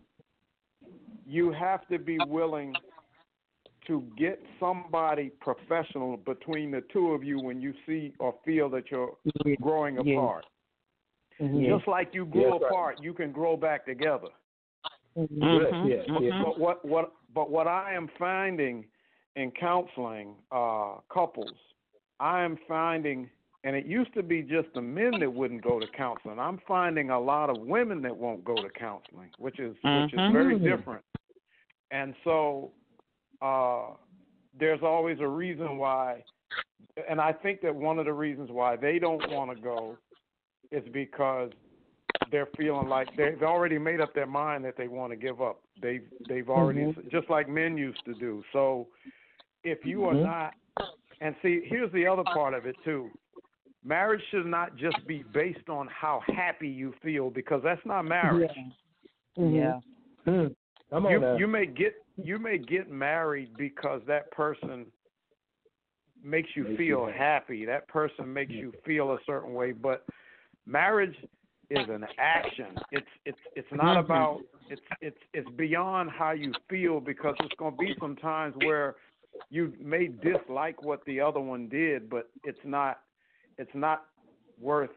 you have to be willing to get somebody professional between the two of you when you see or feel that you're growing Yeah. apart. Mm-hmm. Just like you grew Yes, right. apart, you can grow back together. Mm-hmm. Mhm. Yes, yes, yes. But what, what, but what I am finding in counseling uh, couples, I am finding, and it used to be just the men that wouldn't go to counseling. I'm finding a lot of women that won't go to counseling, which is which is Mhm. very different. And so uh, there's always a reason why, and I think that one of the reasons why they don't want to go is because they're feeling like they've already made up their mind that they want to give up. They've they've already just like men used to do. So if you are Mhm. not, and see, here's the other part of it too. Marriage should not just be based on how happy you feel because that's not marriage. Mm-hmm. Yeah. Mm. Come on You now. you may get you may get married because that person makes you Makes feel you happy. That person makes you feel a certain way, but marriage is an action. It's it's it's not Mhm. about it's it's it's beyond how you feel because it's going to be some times where you may dislike what the other one did, but it's not it's not worth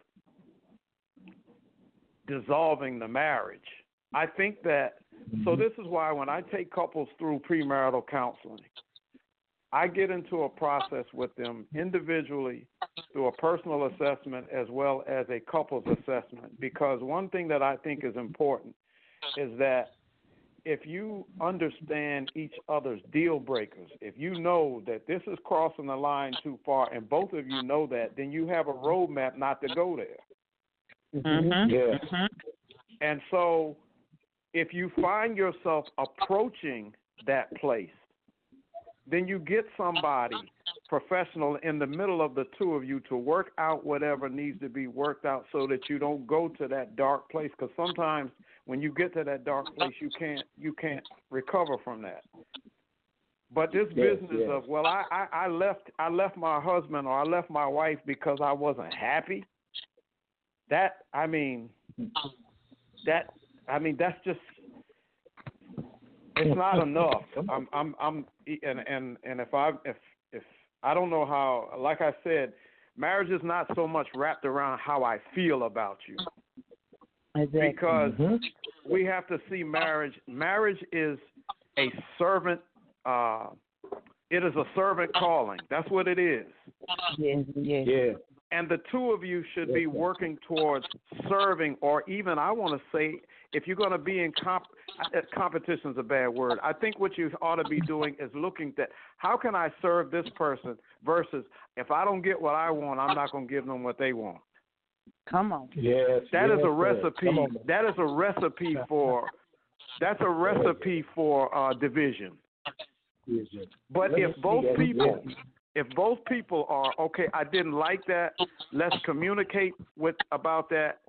dissolving the marriage. I think that so this is why when I take couples through premarital counseling, I get into a process with them individually through a personal assessment as well as a couples assessment because one thing that I think is important is that if you understand each other's deal breakers, if you know that this is crossing the line too far and both of you know that, then you have a roadmap not to go there. Mhm. Yes. Mhm. And so if you find yourself approaching that place, then you get somebody professional in the middle of the two of you to work out whatever needs to be worked out so that you don't go to that dark place. Because sometimes when you get to that dark place, you can't you can't recover from that. But this Yes, business yes. of well, I, I, I left I left my husband or I left my wife because I wasn't happy. That I mean, that I mean that's just. It's not enough. I'm, I'm, I'm, and and and if I, if if I don't know how, like I said, marriage is not so much wrapped around how I feel about you, Exactly. because Mhm. we have to see marriage. Marriage is a servant. Uh, it is a servant calling. That's what it is. Yes. Yes. Yeah. And the two of you should be working towards serving, or even I want to say, if you're going to be in comp, uh, competition is a bad word. I think what you ought to be doing is looking at how can I serve this person versus if I don't get what I want, I'm not going to give them what they want. Come on. Yes. That is yes, a sir. recipe. Come on, man. That is a recipe for. That's a recipe for uh, division. Yes, yes. But Let me if see both that. people, Yeah. if both people are okay, I didn't like that. Let's communicate with about that,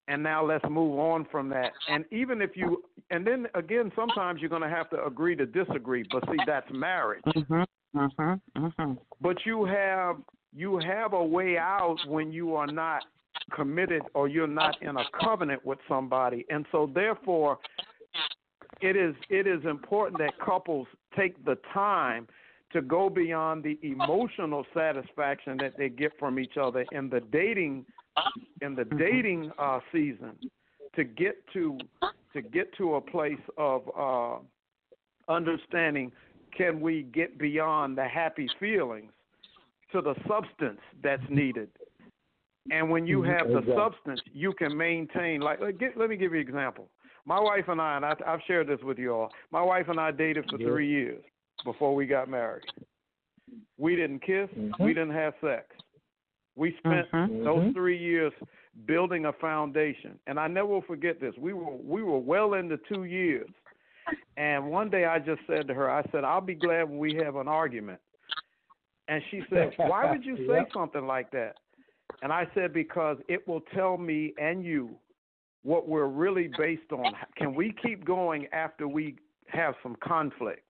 and now let's move on from that. And even if you, and then again, sometimes you're going to have to agree to disagree. But see, that's marriage. Mm-hmm. Mm-hmm. Mm-hmm. But you have you have a way out when you are not committed or you're not in a covenant with somebody, and so therefore, it is it is important that couples take the time to go beyond the emotional satisfaction that they get from each other in the dating in the dating uh, season, to get to to get to a place of uh, understanding. Can we get beyond the happy feelings to the substance that's needed? And when you have the substance, you can maintain. Like, let, get, let me give you an example. My wife and I, and I, I've shared this with you all. My wife and I dated for three years before we got married. We didn't kiss. Mm-hmm. We didn't have sex. We spent mm-hmm. those three years building a foundation, and I never will forget this. We were we were well into two years, and one day I just said to her, I said, "I'll be glad when we have an argument." And she said, "Why would you say yep. something like that?" And I said, "Because it will tell me and you what we're really based on. Can we keep going after we have some conflict?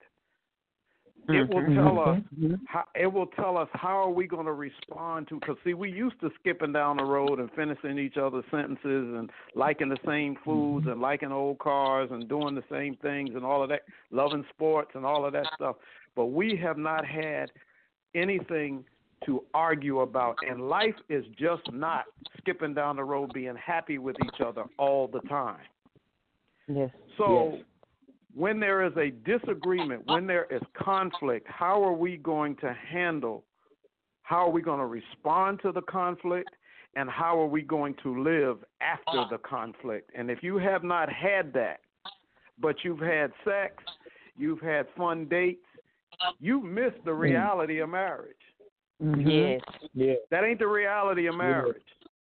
It will tell us how, it will tell us how are we going to respond to, because see, we used to skipping down the road and finishing each other's sentences and liking the same foods and liking old cars and doing the same things and all of that, loving sports and all of that stuff. But we have not had anything to argue about, and life is just not skipping down the road being happy with each other all the time." Yes. So yes. when there is a disagreement, when there is conflict, how are we going to handle, how are we going to respond to the conflict, and how are we going to live after the conflict? And if you have not had that, but you've had sex, you've had fun dates, you've missed the reality of marriage. Mm-hmm. Yes. Yeah. That ain't the reality of marriage.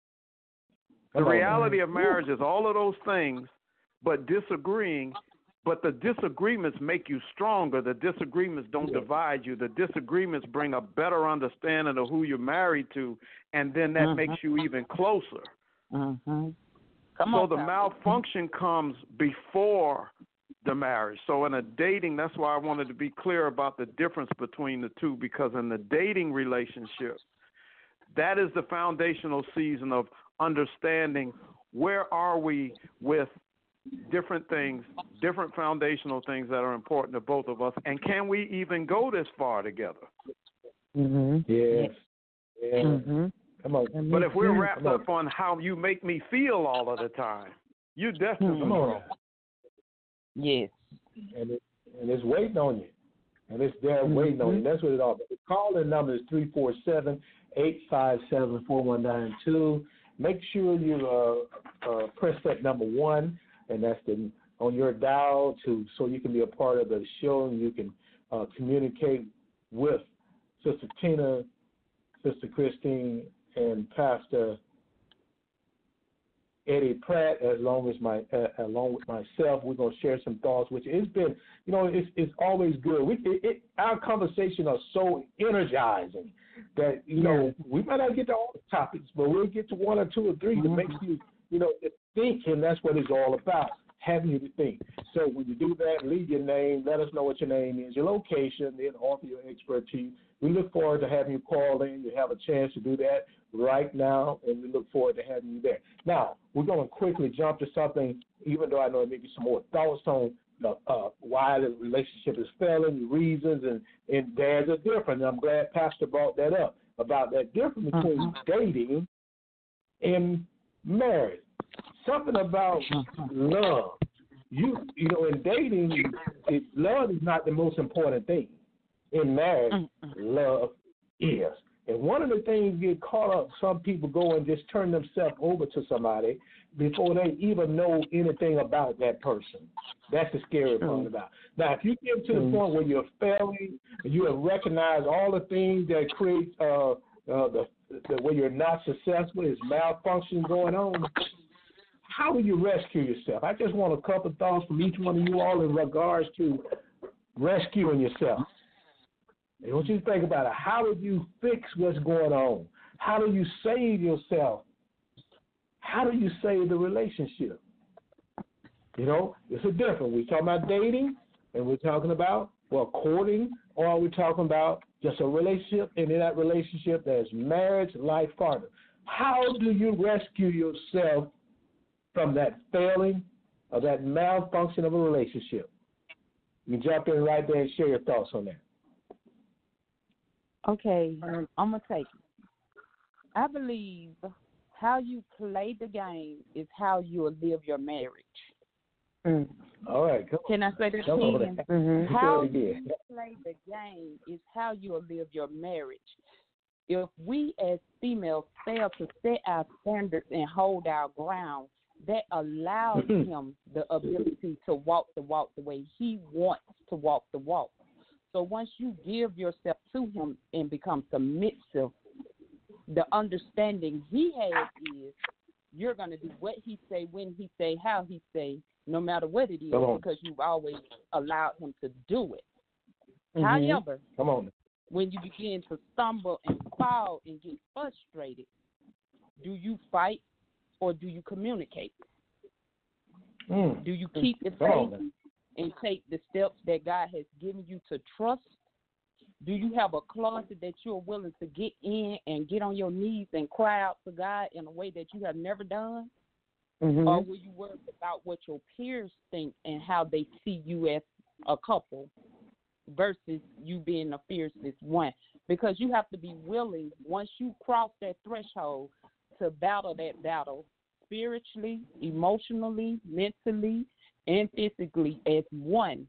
The Come reality on, of marriage is all of those things, but disagreeing. But the disagreements make you stronger. The disagreements don't yeah. divide you. The disagreements bring a better understanding of who you're married to, and then that mm-hmm. makes you even closer. Mm-hmm. Come so on, the Papa. malfunction comes before the marriage. So in a dating, that's why I wanted to be clear about the difference between the two, because in the dating relationship, that is the foundational season of understanding where are we with different things, different foundational things that are important to both of us, and can we even go this far together? Mm-hmm. Yes. Yeah. Mm-hmm. Come on. But if we're wrapped up on how you make me feel all of the time, you definitely Come on. Yes. And, it, and it's waiting on you. And it's there mm-hmm. waiting on you. That's what it all is. The call-in number is three four seven, eight five seven, four one nine two. Make sure you uh, uh, press that number one, and that's the, on your dial to so you can be a part of the show and you can uh, communicate with Sister Tina, Sister Christine, and Pastor Eddie Pratt, as long as my uh, along with myself. We're gonna share some thoughts, which has been, you know, it's it's always good. We it, it, our conversations are so energizing that you know we might not get to all the topics, but we'll get to one or two or three mm-hmm. that makes you you know think, and that's what it's all about, having you to think. So when you do that, leave your name, let us know what your name is, your location, then offer your expertise. We look forward to having you call in. You have a chance to do that right now, and we look forward to having you there. Now, we're going to quickly jump to something, even though I know it may be some more thoughts on uh, uh, why the relationship is failing, the reasons, and, and dads are different. And I'm glad Pastor brought that up, about that difference between uh-huh. dating and marriage. Something about love. You you know, in dating, it, love is not the most important thing. In marriage, love is. And one of the things get caught up, some people go and just turn themselves over to somebody before they even know anything about that person. That's the scary part about it. Now, if you get to the point where you're failing, you have recognized all the things that create uh, uh, the, the way you're not successful, is malfunction going on, how will you rescue yourself? I just want a couple of thoughts from each one of you all in regards to rescuing yourself. I want you to think about it. How do you fix what's going on? How do you save yourself? how do you save the relationship? You know, it's a difference. We're talking about dating, and we're talking about, well, courting, or are we talking about just a relationship, and in that relationship there's marriage, life partner? How do you rescue yourself from that failing or that malfunction of a relationship? You jump in right there and share your thoughts on that. Okay, um, I'm going to take it. I believe how you play the game is how you will live your marriage. Mm. All right. Come Can I say that come on. again? Mm-hmm. How Say it you again. play the game is how you will live your marriage. If we as females fail to set our standards and hold our ground, that allows him the ability to walk the walk the way he wants to walk the walk. So once you give yourself to him and become submissive, the understanding he has is you're going to do what he say, when he say, how he say, no matter what it is, because you've always allowed him to do it. Mm-hmm. However, Come on. when you begin to stumble and fall and get frustrated, do you fight or do you communicate? Mm. Do you keep the faith and take the steps that God has given you to trust? Do you have a closet that you're willing to get in and get on your knees and cry out to God in a way that you have never done? Mm-hmm. Or will you worry about what your peers think and how they see you as a couple versus you being a fiercest one? Because you have to be willing, once you cross that threshold, to battle that battle spiritually, emotionally, mentally, and physically as one.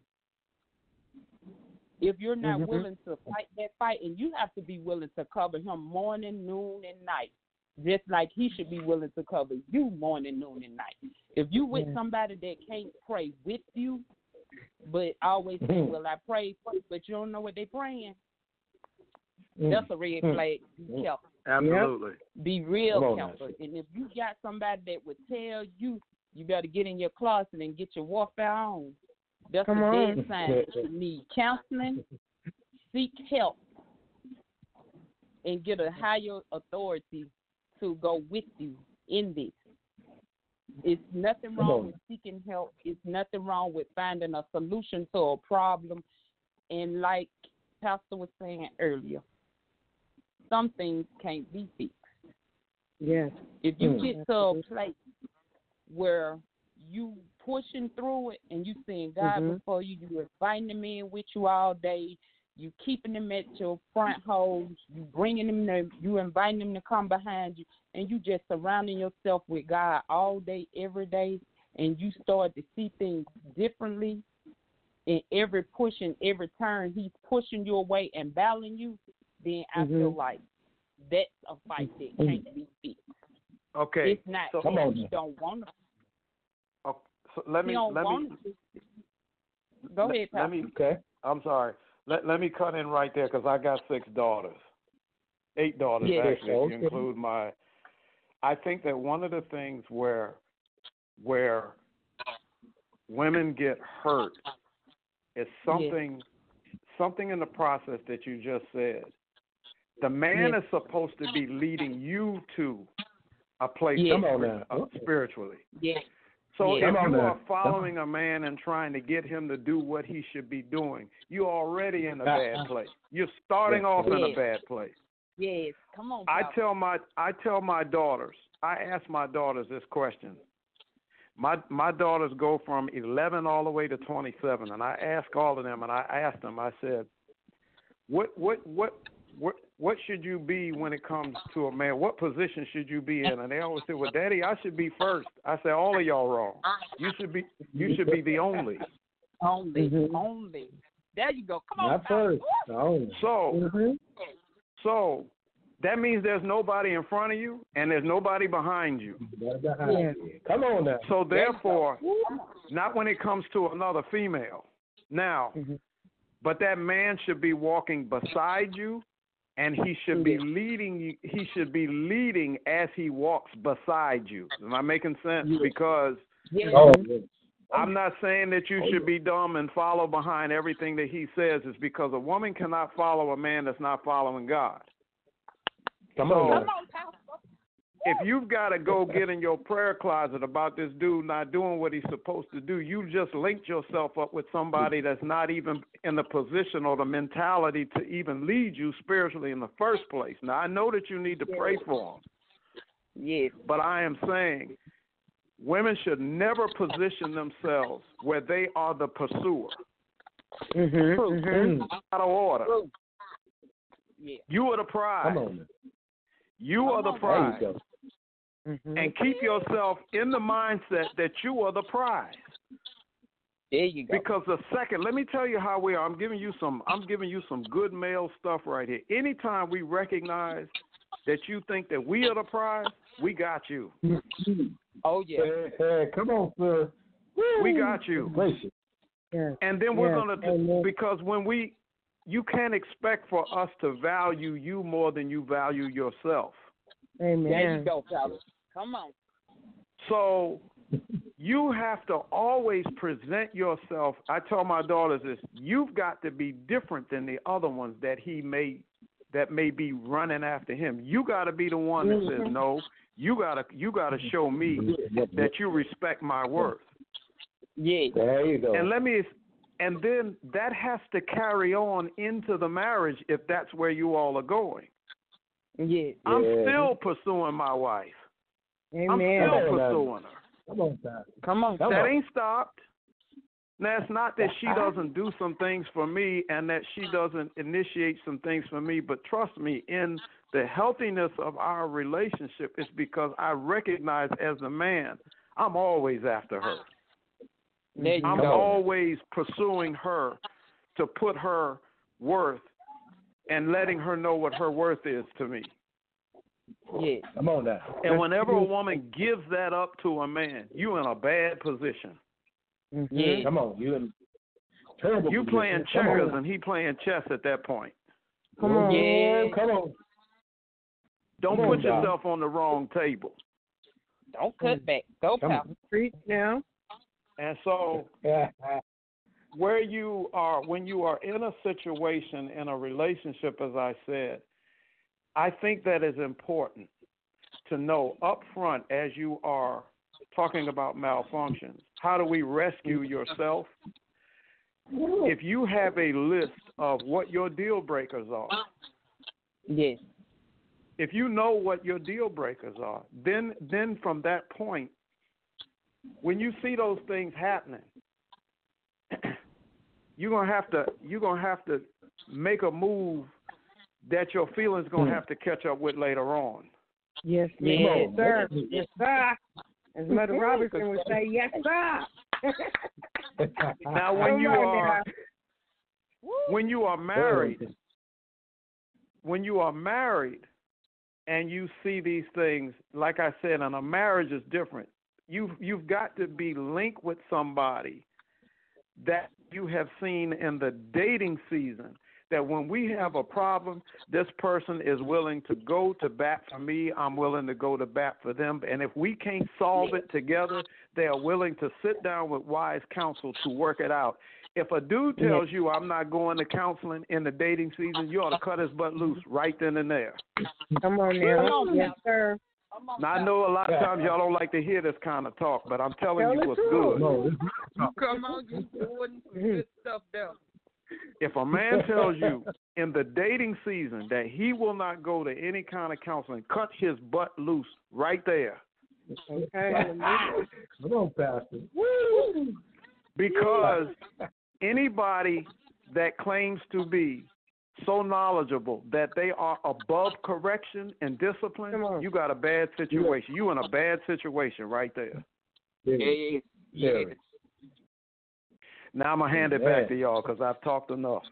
If you're not mm-hmm. willing to fight that fight, and you have to be willing to cover him morning, noon, and night, just like he should be willing to cover you morning, noon, and night. If you with yeah. somebody that can't pray with you, but always say, well, I pray, but you don't know what they're praying, mm. that's a red flag. Be careful. Absolutely. Be real careful. And if you got somebody that would tell you, you better get in your closet and get your warfare on, that's Come a on. dead sign that you need counseling, seek help, and get a higher authority to go with you in this. It's nothing wrong with seeking help. It's nothing wrong with finding a solution to a problem. And like Pastor was saying earlier, some things can't be fixed. Yes. If you mm. get to a place where you pushing through it and you seeing God mm-hmm. before you, you inviting him in with you all day, you keeping them at your front holes, you bringing them to, you inviting them to come behind you, and you just surrounding yourself with God all day, every day, and you start to see things differently. In every push and every turn, he's pushing you away and battling you. Then I mm-hmm. feel like that's a fight that mm-hmm. can't be fixed. Okay, it's not so, that you don't want to. Okay, so let me let me. Go ahead, Pastor. Let me. Okay, I'm sorry. Let let me cut in right there because I got six daughters, eight daughters yes. actually, if you include my. I think that one of the things where where women get hurt is something yes. something in the process that you just said. The man yes. is supposed to be leading you to a place yes. of, uh, spiritually. Yes. So yes. if you are following a man and trying to get him to do what he should be doing, you're already in a bad place. You're starting yes. off yes. in a bad place. Yes, come on. I tell my I tell my daughters. I ask my daughters this question. My my daughters go from eleven all the way to twenty-seven, and I ask all of them, and I asked them. I said, "What what what what what should you be when it comes to a man? What position should you be in?" And they always say, "Well, Daddy, I should be first." I say, "All of y'all wrong. You should be you should be the only." Only, mm-hmm. only. There you go. Come on, not first. Only. So. Mm-hmm. So that means there's nobody in front of you and there's nobody behind you. Behind yeah. you. Come on now. So therefore, not when it comes to another female. Now, mm-hmm. but that man should be walking beside you, and he should be leading you. He should be leading as he walks beside you. Am I making sense? Because yeah. I'm not saying that you should be dumb and follow behind everything that he says. It's because a woman cannot follow a man that's not following God. Come so, on. if you've got to go get in your prayer closet about this dude not doing what he's supposed to do, you just linked yourself up with somebody that's not even in the position or the mentality to even lead you spiritually in the first place. Now, I know that you need to pray for them. Yes. But I am saying women should never position themselves where they are the pursuer. Mhm. Mhm. Out of order. Yeah. You are the prize. Come on. You are the There prize. you go. Mhm. And keep yourself in the mindset that you are the prize. There you go. Because the second, let me tell you how we are. I'm giving you some. I'm giving you some good male stuff right here. Anytime we recognize that you think that we are the prize, we got you. Oh yeah. Hey, hey, come on, sir. We got you. Gracious. Yes. And then we're Yes. gonna Amen. because when we, you can't expect for us to value you more than you value yourself. Amen. There you go, fellas. Come on. So you have to always present yourself. I tell my daughters this: you've got to be different than the other ones that he may that may be running after him. You got to be the one that says no. You gotta you gotta show me that you respect my worth. Yeah. There you go. And let me, and then that has to carry on into the marriage if that's where you all are going. Yeah. I'm Yeah. still pursuing my wife. I'm Amen. still Come on, pursuing her. Come on, Pastor. Come on. Come That on. ain't stopped. Now, it's not that she doesn't do some things for me and that she doesn't initiate some things for me, but trust me, in the healthiness of our relationship, it's because I recognize as a man, I'm always after her. There you I'm go. always pursuing her to put her worth and letting her know what her worth is to me. Yeah. Come on now. And whenever a woman gives that up to a man, you in a bad position. Yeah. Come on. You in terrible You position. playing Come checkers on. and he playing chess at that point. Come on. Yeah. Come on. Don't Come put on, Doc. yourself on the wrong table. Don't cut back. Go, Come pal. Preach now. And so Yeah. where you are, when you are in a situation, in a relationship, as I said, I think that is important to know up front as you are talking about malfunctions. How do we rescue yourself? If you have a list of what your deal breakers are, Yes. if you know what your deal breakers are, then then from that point, when you see those things happening, you're gonna have to you're gonna have to make a move that your feelings gonna have to catch up with later on. Yes, Yeah. yes, sir. Yes, sir. As Mother Robinson would say, yes, sir. Now, when you Come on are now. when you are married, when you are married, and you see these things, like I said, and a marriage is different. You've you've got to be linked with somebody that you have seen in the dating season. That when we have a problem, this person is willing to go to bat for me. I'm willing to go to bat for them. And if we can't solve it together, they are willing to sit down with wise counsel to work it out. If a dude tells you I'm not going to counseling in the dating season, you ought to cut his butt loose right then and there. Come on now. Come on Yes, now. sir. Now, I know a lot of times y'all don't like to hear this kind of talk, but I'm telling Tell you the what's truth. good. No, it's Come on, you doing some good stuff there. If a man tells you in the dating season that he will not go to any kind of counseling, cut his butt loose right there. Okay. Come on, Pastor. Because anybody that claims to be so knowledgeable that they are above correction and Come discipline, on. you got a bad situation. You in a bad situation right there. Yeah. Yeah. Yeah. Very. Now I'm going to hand it back to y'all because I've talked enough.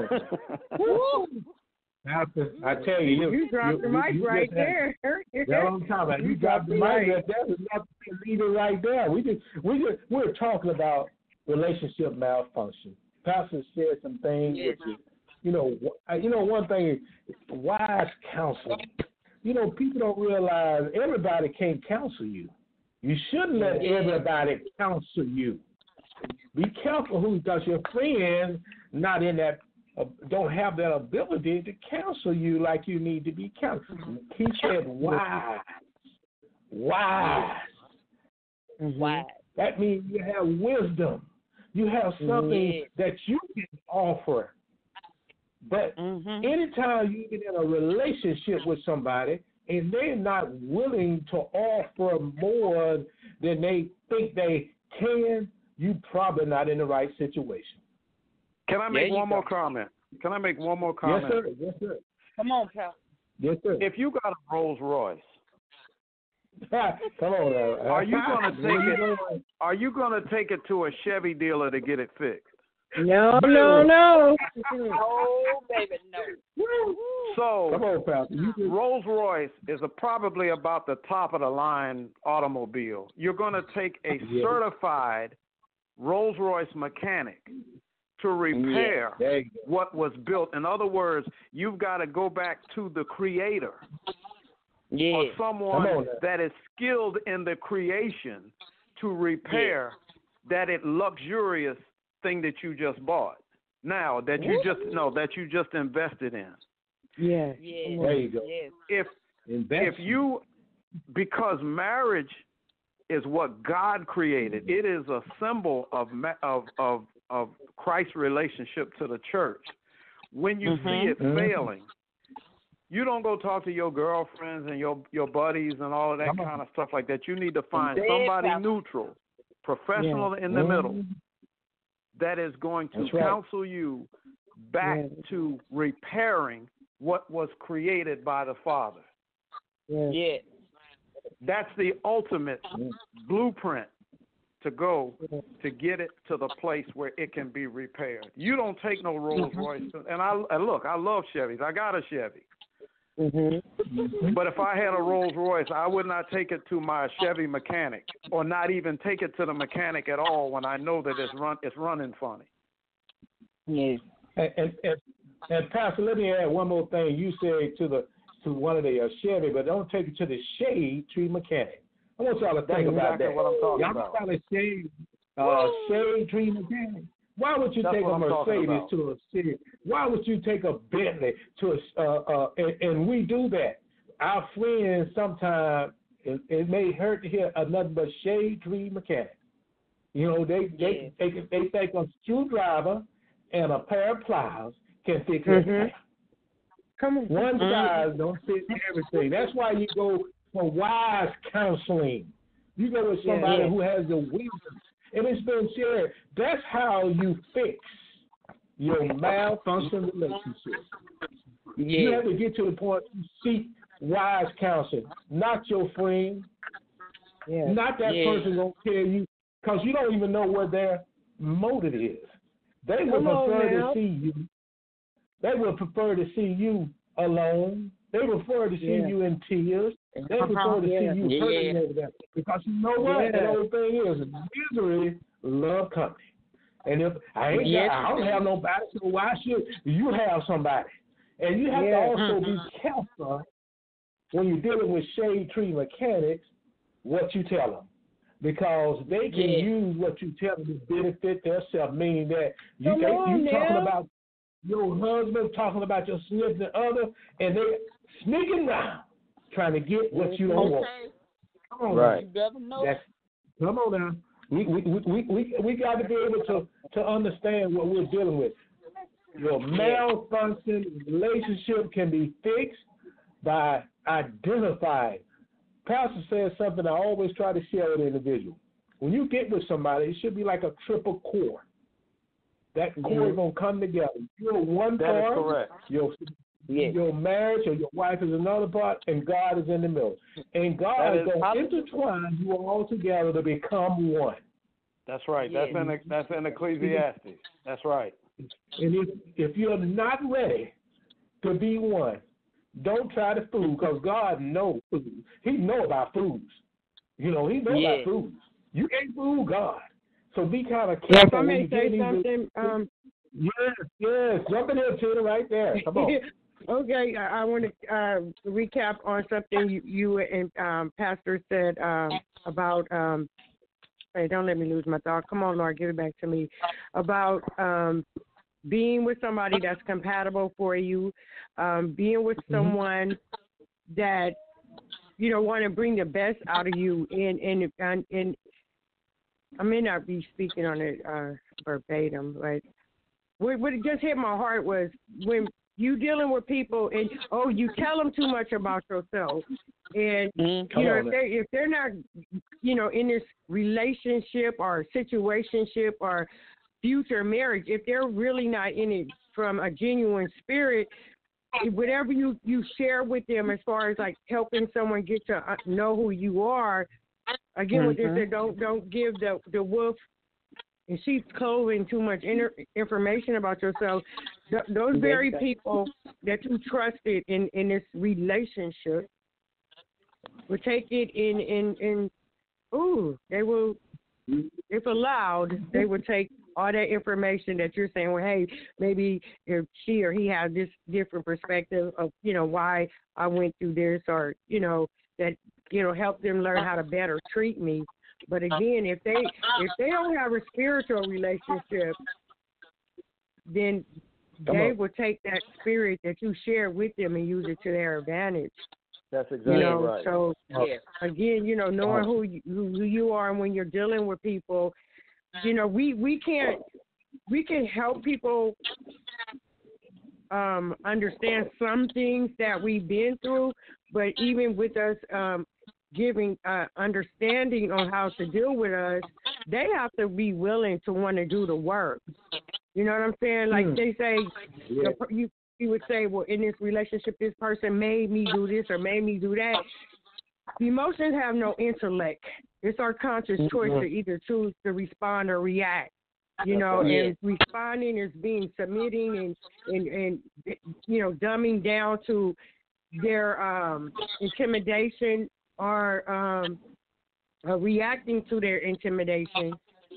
Pastor, I tell you, you, You dropped the mic you right just had- there. That's what I'm talking about. You dropped the mic right there. That's enough to be a leader right there. We just we just we're talking about relationship malfunction. Pastor said some things Yes. which is, you know, wh- you know one thing is wise counsel. You know, people don't realize everybody can't counsel you. You shouldn't let everybody counsel you. Be careful who, because your friends not in that, uh, don't have that ability to counsel you like you need to be counseled. He said wise. wise. Mm-hmm. Wise. That means you have wisdom. You have something Yeah. that you can offer. But Mhm. anytime you get in a relationship with somebody and they're not willing to offer more than they think they can, you probably not in the right situation. Can I There make you one more go. comment? Can I make one more Yes, comment? sir. Yes, sir. Come on, pal. Yes, sir. If you got a Rolls Royce, Come on now. Are you gonna take Where you it- going? are you going to take it to a Chevy dealer to get it fixed? No, no, no. Oh, baby, no. So Come on, pal. You just- Rolls Royce is a, probably about the top of the line automobile. You're going to take a Yeah. certified Rolls Royce mechanic to repair There you go. what was built. In other words, you've got to go back to the creator Yeah. or someone Come on now. that is skilled in the creation to repair that it luxurious thing that you just bought. Now that you just no that you just invested in. Yes. Yes. There you go. Yes. If Invest. if you because marriage is what God created. It is a symbol of ma- of of of Christ's relationship to the church. When you Mhm. see it Mhm. failing, you don't go talk to your girlfriends and your your buddies and all of that Come on. kind of stuff like that. You need to find Dead somebody Pastor. neutral, professional in the Mhm. middle, that is going to That's right. counsel you back Yes. to repairing what was created by the Father. Yes. Yes. That's the ultimate blueprint to go to get it to the place where it can be repaired. You don't take no Rolls Royce, and I and look, I love Chevys. I got a Chevy, Mm-hmm. but if I had a Rolls Royce, I would not take it to my Chevy mechanic, or not even take it to the mechanic at all when I know that it's run it's running funny. Yes. And, and, and, and Pastor, let me add one more thing. You said to the to one of the uh, Chevy, but don't take it to the shade tree mechanic. I want y'all to think That's about exactly that. what I'm talking Y'all about. got a shade uh, shade tree mechanic. Why would you That's take what a I'm talking Mercedes about. to a city? Why would you take a Bentley to a? Uh, uh, and, and we do that. Our friends sometimes it, it may hurt to hear another but shade tree mechanic. You know, they they they, they, they think a screwdriver and a pair of pliers can fix Mhm. everything. Come on. One Mhm. size don't fit everything. That's why you go for wise counseling. You go with somebody Yeah. who has the wisdom. And it's been shared. That's how you fix your malfunction relationship. You have to get to the point you seek wise counsel, not your friend, Yes. not that Yeah. person gonna tell you, because you don't even know what their motive is. They would Come on prefer now. to see you. They would prefer to see you alone. They prefer to see Yeah. you in tears. They Uh-huh. prefer to Yeah. see you Yeah. hurting over there. Because you know what? Yeah. The whole thing is misery love company. And if I ain't Yes. got, I don't have nobody, so why should you have somebody? And you have Yeah. to also be Mhm. careful when you're dealing with shade tree mechanics what you tell them. Because they can Yeah. use what you tell them to benefit themselves, meaning that you, Come they, on you talking now. about your husband, talking about your significant other, and they sneaking around trying to get what you don't want. Okay. Come on, Right. You better know. that's, come on now. We we, we, we, we got to be able to, to understand what we're dealing with. Your malfunction relationship can be fixed by identifying. Pastor says something I always try to share with the individual. When you get with somebody, it should be like a triple core. That core is going to come together. You're one That is part, correct. your, Yes. your marriage or your wife is another part, and God is in the middle. And God That is is- going to intertwine you all together to become one. That's right. That's in that's in Ecclesiastes. That's right. And if if you're not ready to be one, don't try to fool, because God knows food. He know about foods. You know, He know Yeah. about foods. You can't fool God. So be kind of If careful. I when may you get say in these- something, um, Yes, yes. Jump in there, Tina, right there. Come on. okay, I, I want to uh, recap on something you, you and um, Pastor said um, about. Um, hey, don't let me lose my thought. Come on, Lord, give it back to me. About um, being with somebody that's compatible for you, um, being with Mm-hmm. someone that you know, want to bring the best out of you. And and and, and I may not be speaking on it uh, verbatim, but what, what just hit my heart was when you dealing with people and oh, you tell them too much about yourself, and Mm-hmm. you know on, if they if they're not, you know, in this relationship or situationship or future marriage, if they're really not in it from a genuine spirit, whatever you, you share with them as far as like helping someone get to know who you are, again, Mm-hmm. what they said, don't don't give the the wolf in sheep's clothing too much inter- information about yourself. Th- those very people that you trusted in, in this relationship will take it in in in. Ooh, they will. If allowed, they would take all that information that you're saying, well, hey, maybe if she or he has this different perspective of, you know, why I went through this, or, you know, that, you know, help them learn how to better treat me. But again, if they if they don't have a spiritual relationship, then Come they on. will take that spirit that you share with them and use it to their advantage. That's exactly You know, right. so Yeah. again, you know, knowing who you, who you are and when you're dealing with people, you know, we, we can't we can help people um, understand some things that we've been through, but even with us um, giving uh, understanding on how to deal with us, they have to be willing to want to do the work. You know what I'm saying? Like Mm. they say, Yeah. the, you you would say, well, in this relationship, this person made me do this or made me do that. Emotions have no intellect. It's our conscious choice to either choose to respond or react. You know, and responding is being submitting and, and, and, you know, dumbing down to their um, intimidation or um, uh, reacting to their intimidation.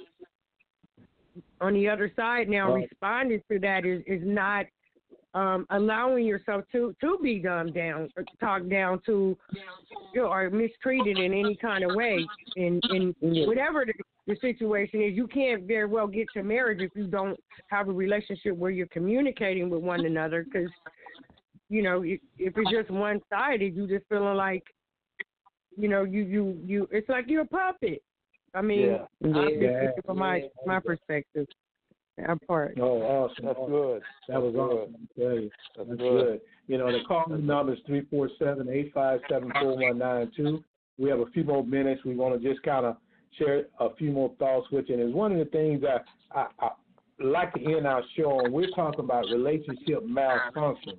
On the other side now, Right. responding to that is, is not um, allowing yourself to, to be dumbed down, or talked down to, you know, or mistreated in any kind of way. And, and whatever the, the situation is, you can't very well get to marriage if you don't have a relationship where you're communicating with one another. Because, you know, if, if it's just one-sided, you just feeling like, you know, you, you, you it's like you're a puppet. I mean, Yeah. I'm Yeah. just from my, my perspective. That part. Oh, awesome. That's awesome. good. That was That's awesome. I tell you. That's That's good. good. You know, the calling number is three four seven, eight five seven, four one nine two. We have a few more minutes. We want to just kind of share a few more thoughts with you. And it's one of the things that I, I like to end our show on. We're talking about relationship malfunction.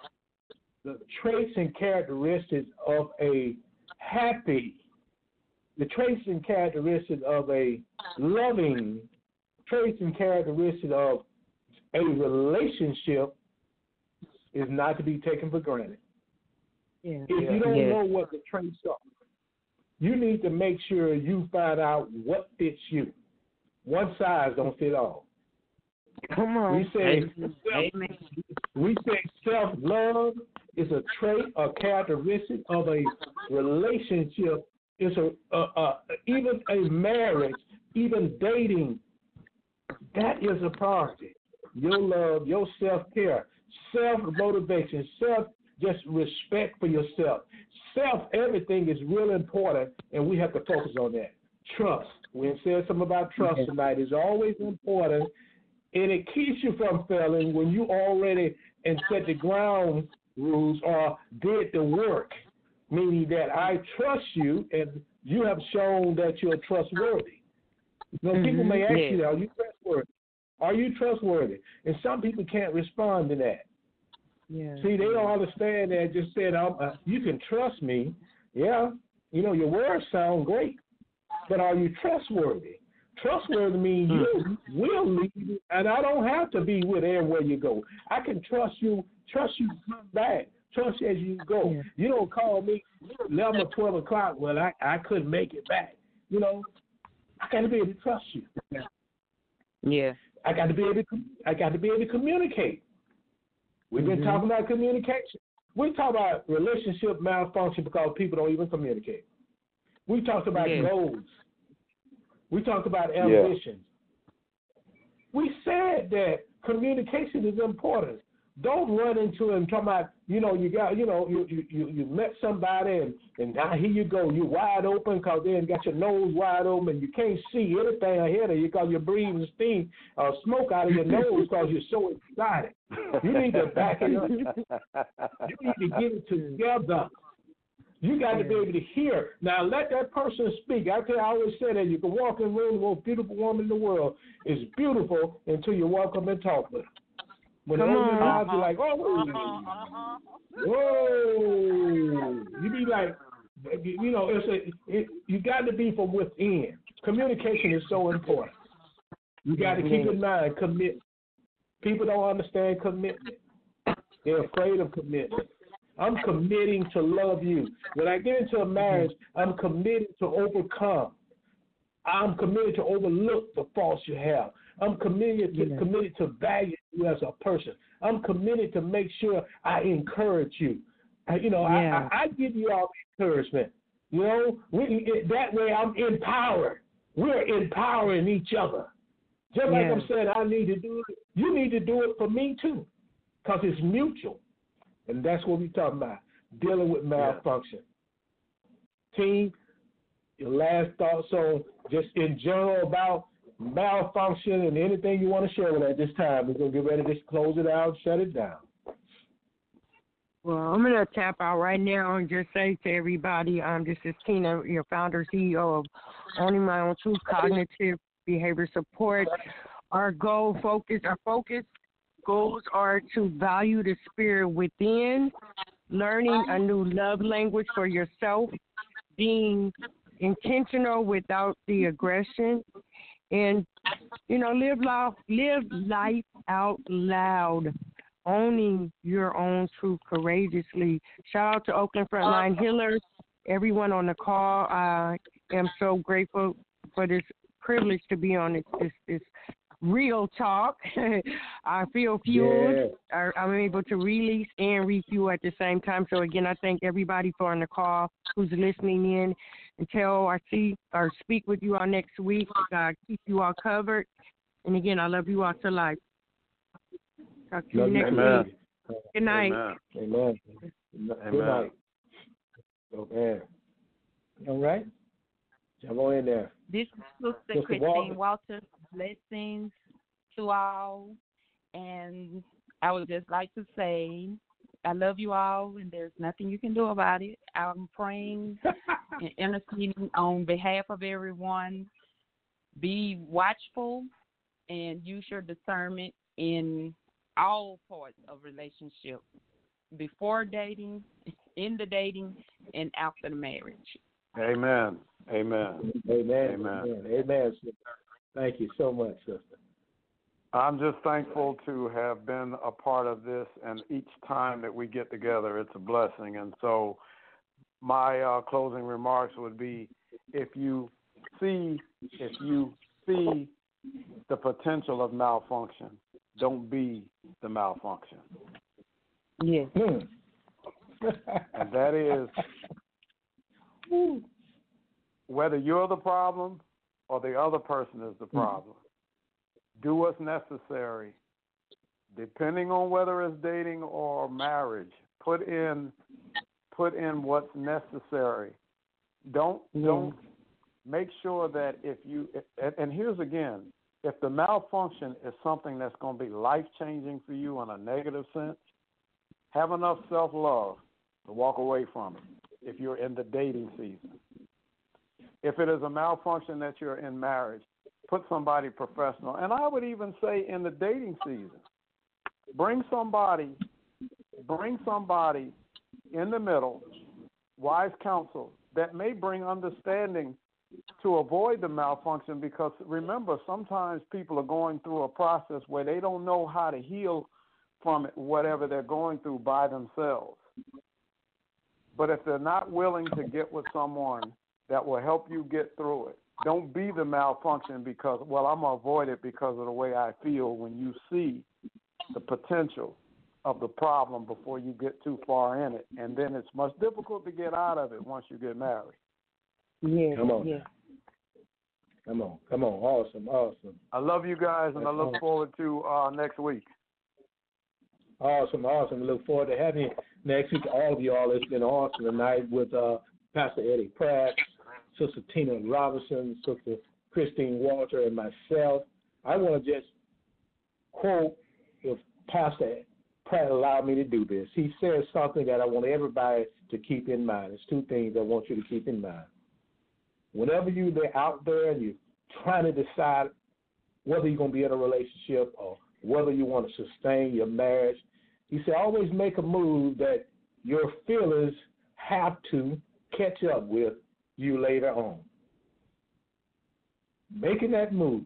The traits and characteristics of a happy, the traits and characteristics of a loving, traits and characteristics of a relationship is not to be taken for granted. Yeah. If you don't Yeah. know what the traits are, you need to make sure you find out what fits you. One size don't fit all. Come on. We say Amen. we say self-love is a trait or characteristic of a relationship. It's a, a, a even a marriage, even dating. That is a priority. Your love, your self-care, self-motivation, self just respect for yourself. Self, everything is real important, and we have to focus on that. Trust. We said something about trust tonight. It's always important, and it keeps you from failing when you already and set the ground rules or did the work, meaning that I trust you, and you have shown that you're trustworthy. You know, people may ask Yeah. you, are you trustworthy? Are you trustworthy? And some people can't respond to that. Yeah. See, they don't understand that. Just said, um, uh, you can trust me. Yeah, you know, your words sound great, but are you trustworthy? Trustworthy means you will lead, and I don't have to be with everywhere you go. I can trust you, trust you to come back, trust you as you go. Yeah. You don't call me eleven or twelve o'clock, well, I, I couldn't make it back. You know, I got to be able to trust you. Yeah. I got to be able to, I got to be able to communicate. We've been Mhm. talking about communication. We talk about relationship malfunction because people don't even communicate. We talked about Yeah. goals. We talked about ambitions. We said that communication is important. Don't run into him talking about, you know, you got, you know, you you, you, you met somebody and, and now here you go. You're wide open because then got your nose wide open. You can't see anything ahead of you because you're breathing steam or smoke out of your nose because you're so excited. You need to back it up. You need to get it together. You got to be able to hear. Now, let that person speak. I tell you, I always say that you can walk in the room, the most beautiful woman in the world is beautiful until you walk up and talk with her. When they open their mouth, you're like, oh, uh-huh. Whoa. You be like, you know, it's a, it, you got to be from within. Communication is so important. You got to keep in mind commitment. People don't understand commitment. They're afraid of commitment. I'm committing to love you. When I get into a marriage, I'm committed to overcome. I'm committed to overlook the faults you have. I'm committed to, yeah. committed to value you as a person. I'm committed to make sure I encourage you. I, you know, yeah. I, I, I give you all encouragement. You know, we, it, that way I'm empowered. We're empowering each other. Just yeah. like I'm saying, I need to do it. You need to do it for me too, because it's mutual. And that's what we're talking about, dealing with malfunction. Yeah. Team, your last thoughts on just in general about malfunction and anything you want to share with at this time. We're going to get ready to close it out, shut it down. Well, I'm going to tap out right now and just say to everybody, um, this is Tina, your founder, C E O of Owning My Own Truth Cognitive Behavior Support. Our goal, focus, our focus goals are to value the spirit within, learning a new love language for yourself, being intentional without the aggression, and, you know, live life, live life out loud, owning your own truth courageously. Shout out to Oakland Frontline Healers, everyone on the call. I am so grateful for this privilege to be on this this, this real talk. I feel fueled. Yeah. I'm able to release and refuel at the same time. So, again, I thank everybody for on the call who's listening in. Until I see or speak with you all next week, God keep you all covered. And, again, I love you all to life. Talk to love you next Amen. week. Good night. Amen. Amen. Good Amen. night. Okay. All right. Jump on in there. This is Sister Christine Walter. Blessings to all. And I would just like to say I love you all, and there's nothing you can do about it. I'm praying and interceding on behalf of everyone. Be watchful and use your discernment in all parts of relationship, before dating, in the dating, and after the marriage. Amen. Amen. Amen. Amen. Amen. Thank you so much, sister. I'm just thankful to have been a part of this, and each time that we get together, it's a blessing. And so my uh, closing remarks would be, if you see, if you see the potential of malfunction, don't be the malfunction. Yeah. Mm. And that is, whether you're the problem or the other person is the problem, do what's necessary. Depending on whether it's dating or marriage, put in put in what's necessary. Don't yeah. don't make sure that if you if, and here's again, if the malfunction is something that's going to be life changing for you in a negative sense, have enough self love to walk away from it. If you're in the dating season, if it is a malfunction that you're in marriage, put somebody professional. And I would even say in the dating season, bring somebody, bring somebody in the middle, wise counsel, that may bring understanding to avoid the malfunction, because remember, sometimes people are going through a process where they don't know how to heal from it, whatever they're going through by themselves. But if they're not willing to get with someone that will help you get through it, don't be the malfunction because, well, I'm going to avoid it because of the way I feel, when you see the potential of the problem before you get too far in it. And then it's much difficult to get out of it once you get married. Yeah, Come on. Yeah. Come on. Come on. Awesome. Awesome. I love you guys, and That's I look awesome. forward to uh, next week. Awesome, awesome. We look forward to having you next week. All of you all, it's been awesome tonight with uh, Pastor Eddie Pratt, Sister Tina Robinson, Sister Christine Walter, and myself. I want to just quote, if Pastor Pratt allowed me to do this. He says something that I want everybody to keep in mind. There's two things I want you to keep in mind. Whenever you're out there and you're trying to decide whether you're going to be in a relationship or whether you want to sustain your marriage, he said always make a move that your feelings have to catch up with you later on. Making that move,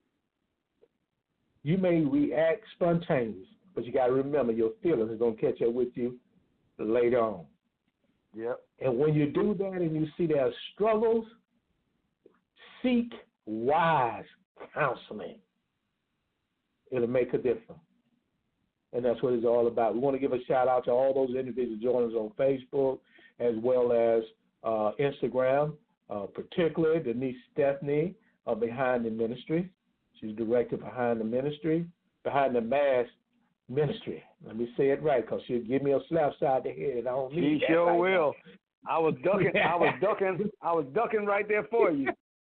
you may react spontaneous, but you got to remember your feelings are going to catch up with you later on. Yep. And when you do that and you see their struggles, seek wise counseling. It'll make a difference. And that's what it's all about. We want to give a shout out to all those individuals joining us on Facebook as well as uh, Instagram, uh, particularly Denise Stephanie of Behind the Ministry. She's director behind the ministry, behind the mask ministry. Let me say it right, because she'll give me a slap side the head. I don't need She that sure right will. now. I was ducking. I was ducking. I was ducking right there for you.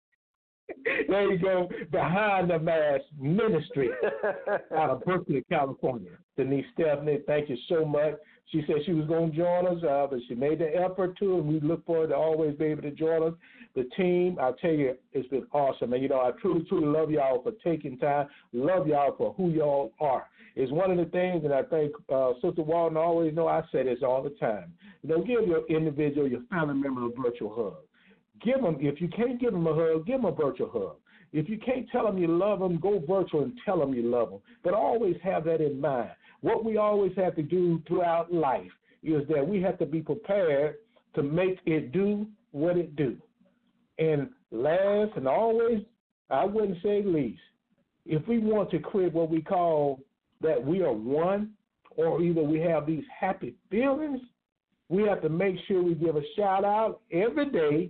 There you go. Behind the mask ministry out of Berkeley, California. Denise Stephanie, thank you so much. She said she was going to join us, uh, but she made the effort to, and we look forward to always be able to join us. The team, I tell you, it's been awesome. And, you know, I truly, truly love y'all for taking time, love y'all for who y'all are. It's one of the things, and I think uh, Sister Walton always know I say this all the time. You know, give your individual, your family member a virtual hug. Give them, if you can't give them a hug, give them a virtual hug. If you can't tell them you love them, go virtual and tell them you love them. But always have that in mind. What we always have to do throughout life is that we have to be prepared to make it do what it do. And last and always, I wouldn't say least, if we want to create what we call that we are one, or either we have these happy feelings, we have to make sure we give a shout out every day,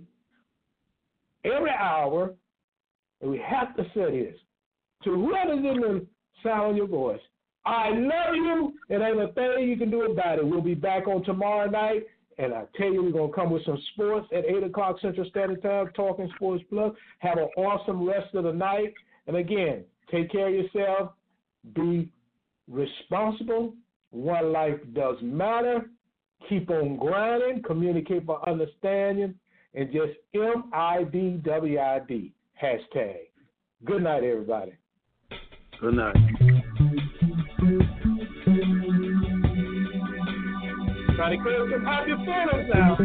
every hour, and we have to say this to whoever's in the sound of your voice. I love you, and ain't a thing you can do about it. We'll be back on tomorrow night, and I tell you, we're going to come with some sports at eight o'clock Central Standard Time, Talking Sports Plus. Have an awesome rest of the night. And again, take care of yourself. Be responsible. One life does matter. Keep on grinding. Communicate for understanding. And just M I D W I D, hashtag. Good night, everybody. Good night. Try to clear some happy feelings out.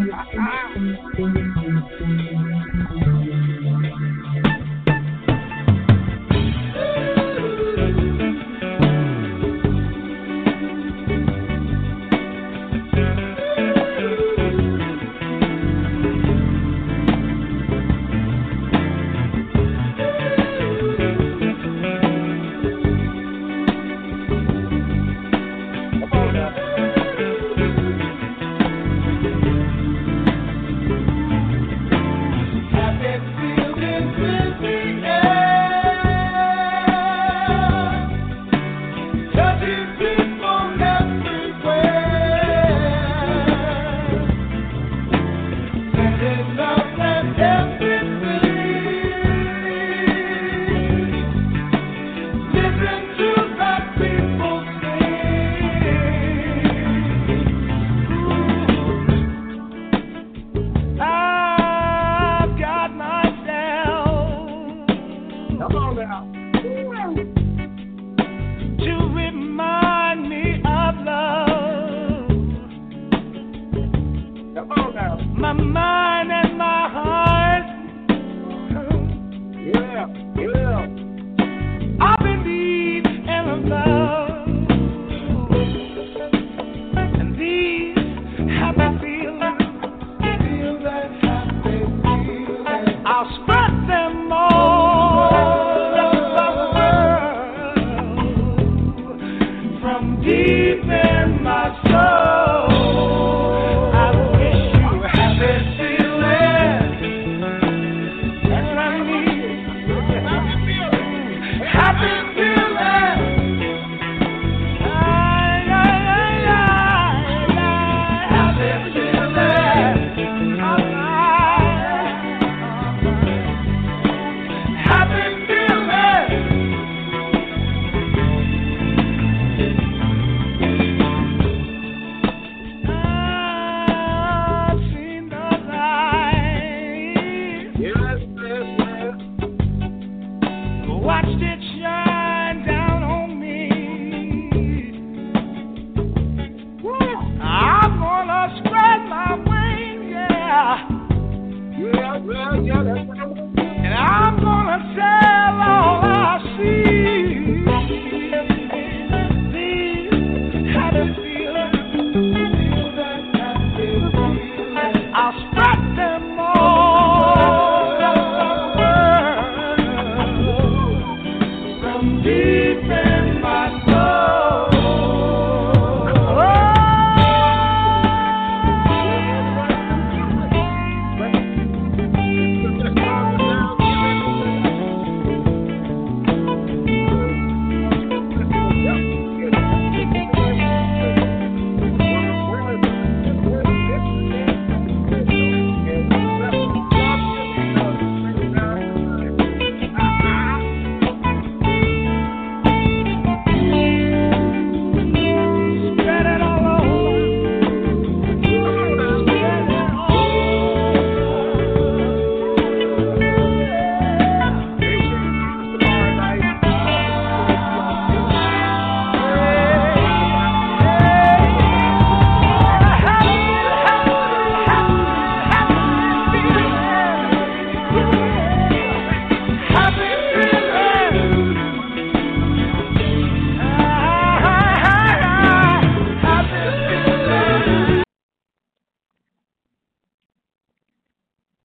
Deep in my soul, I wish you happy feeling. ditch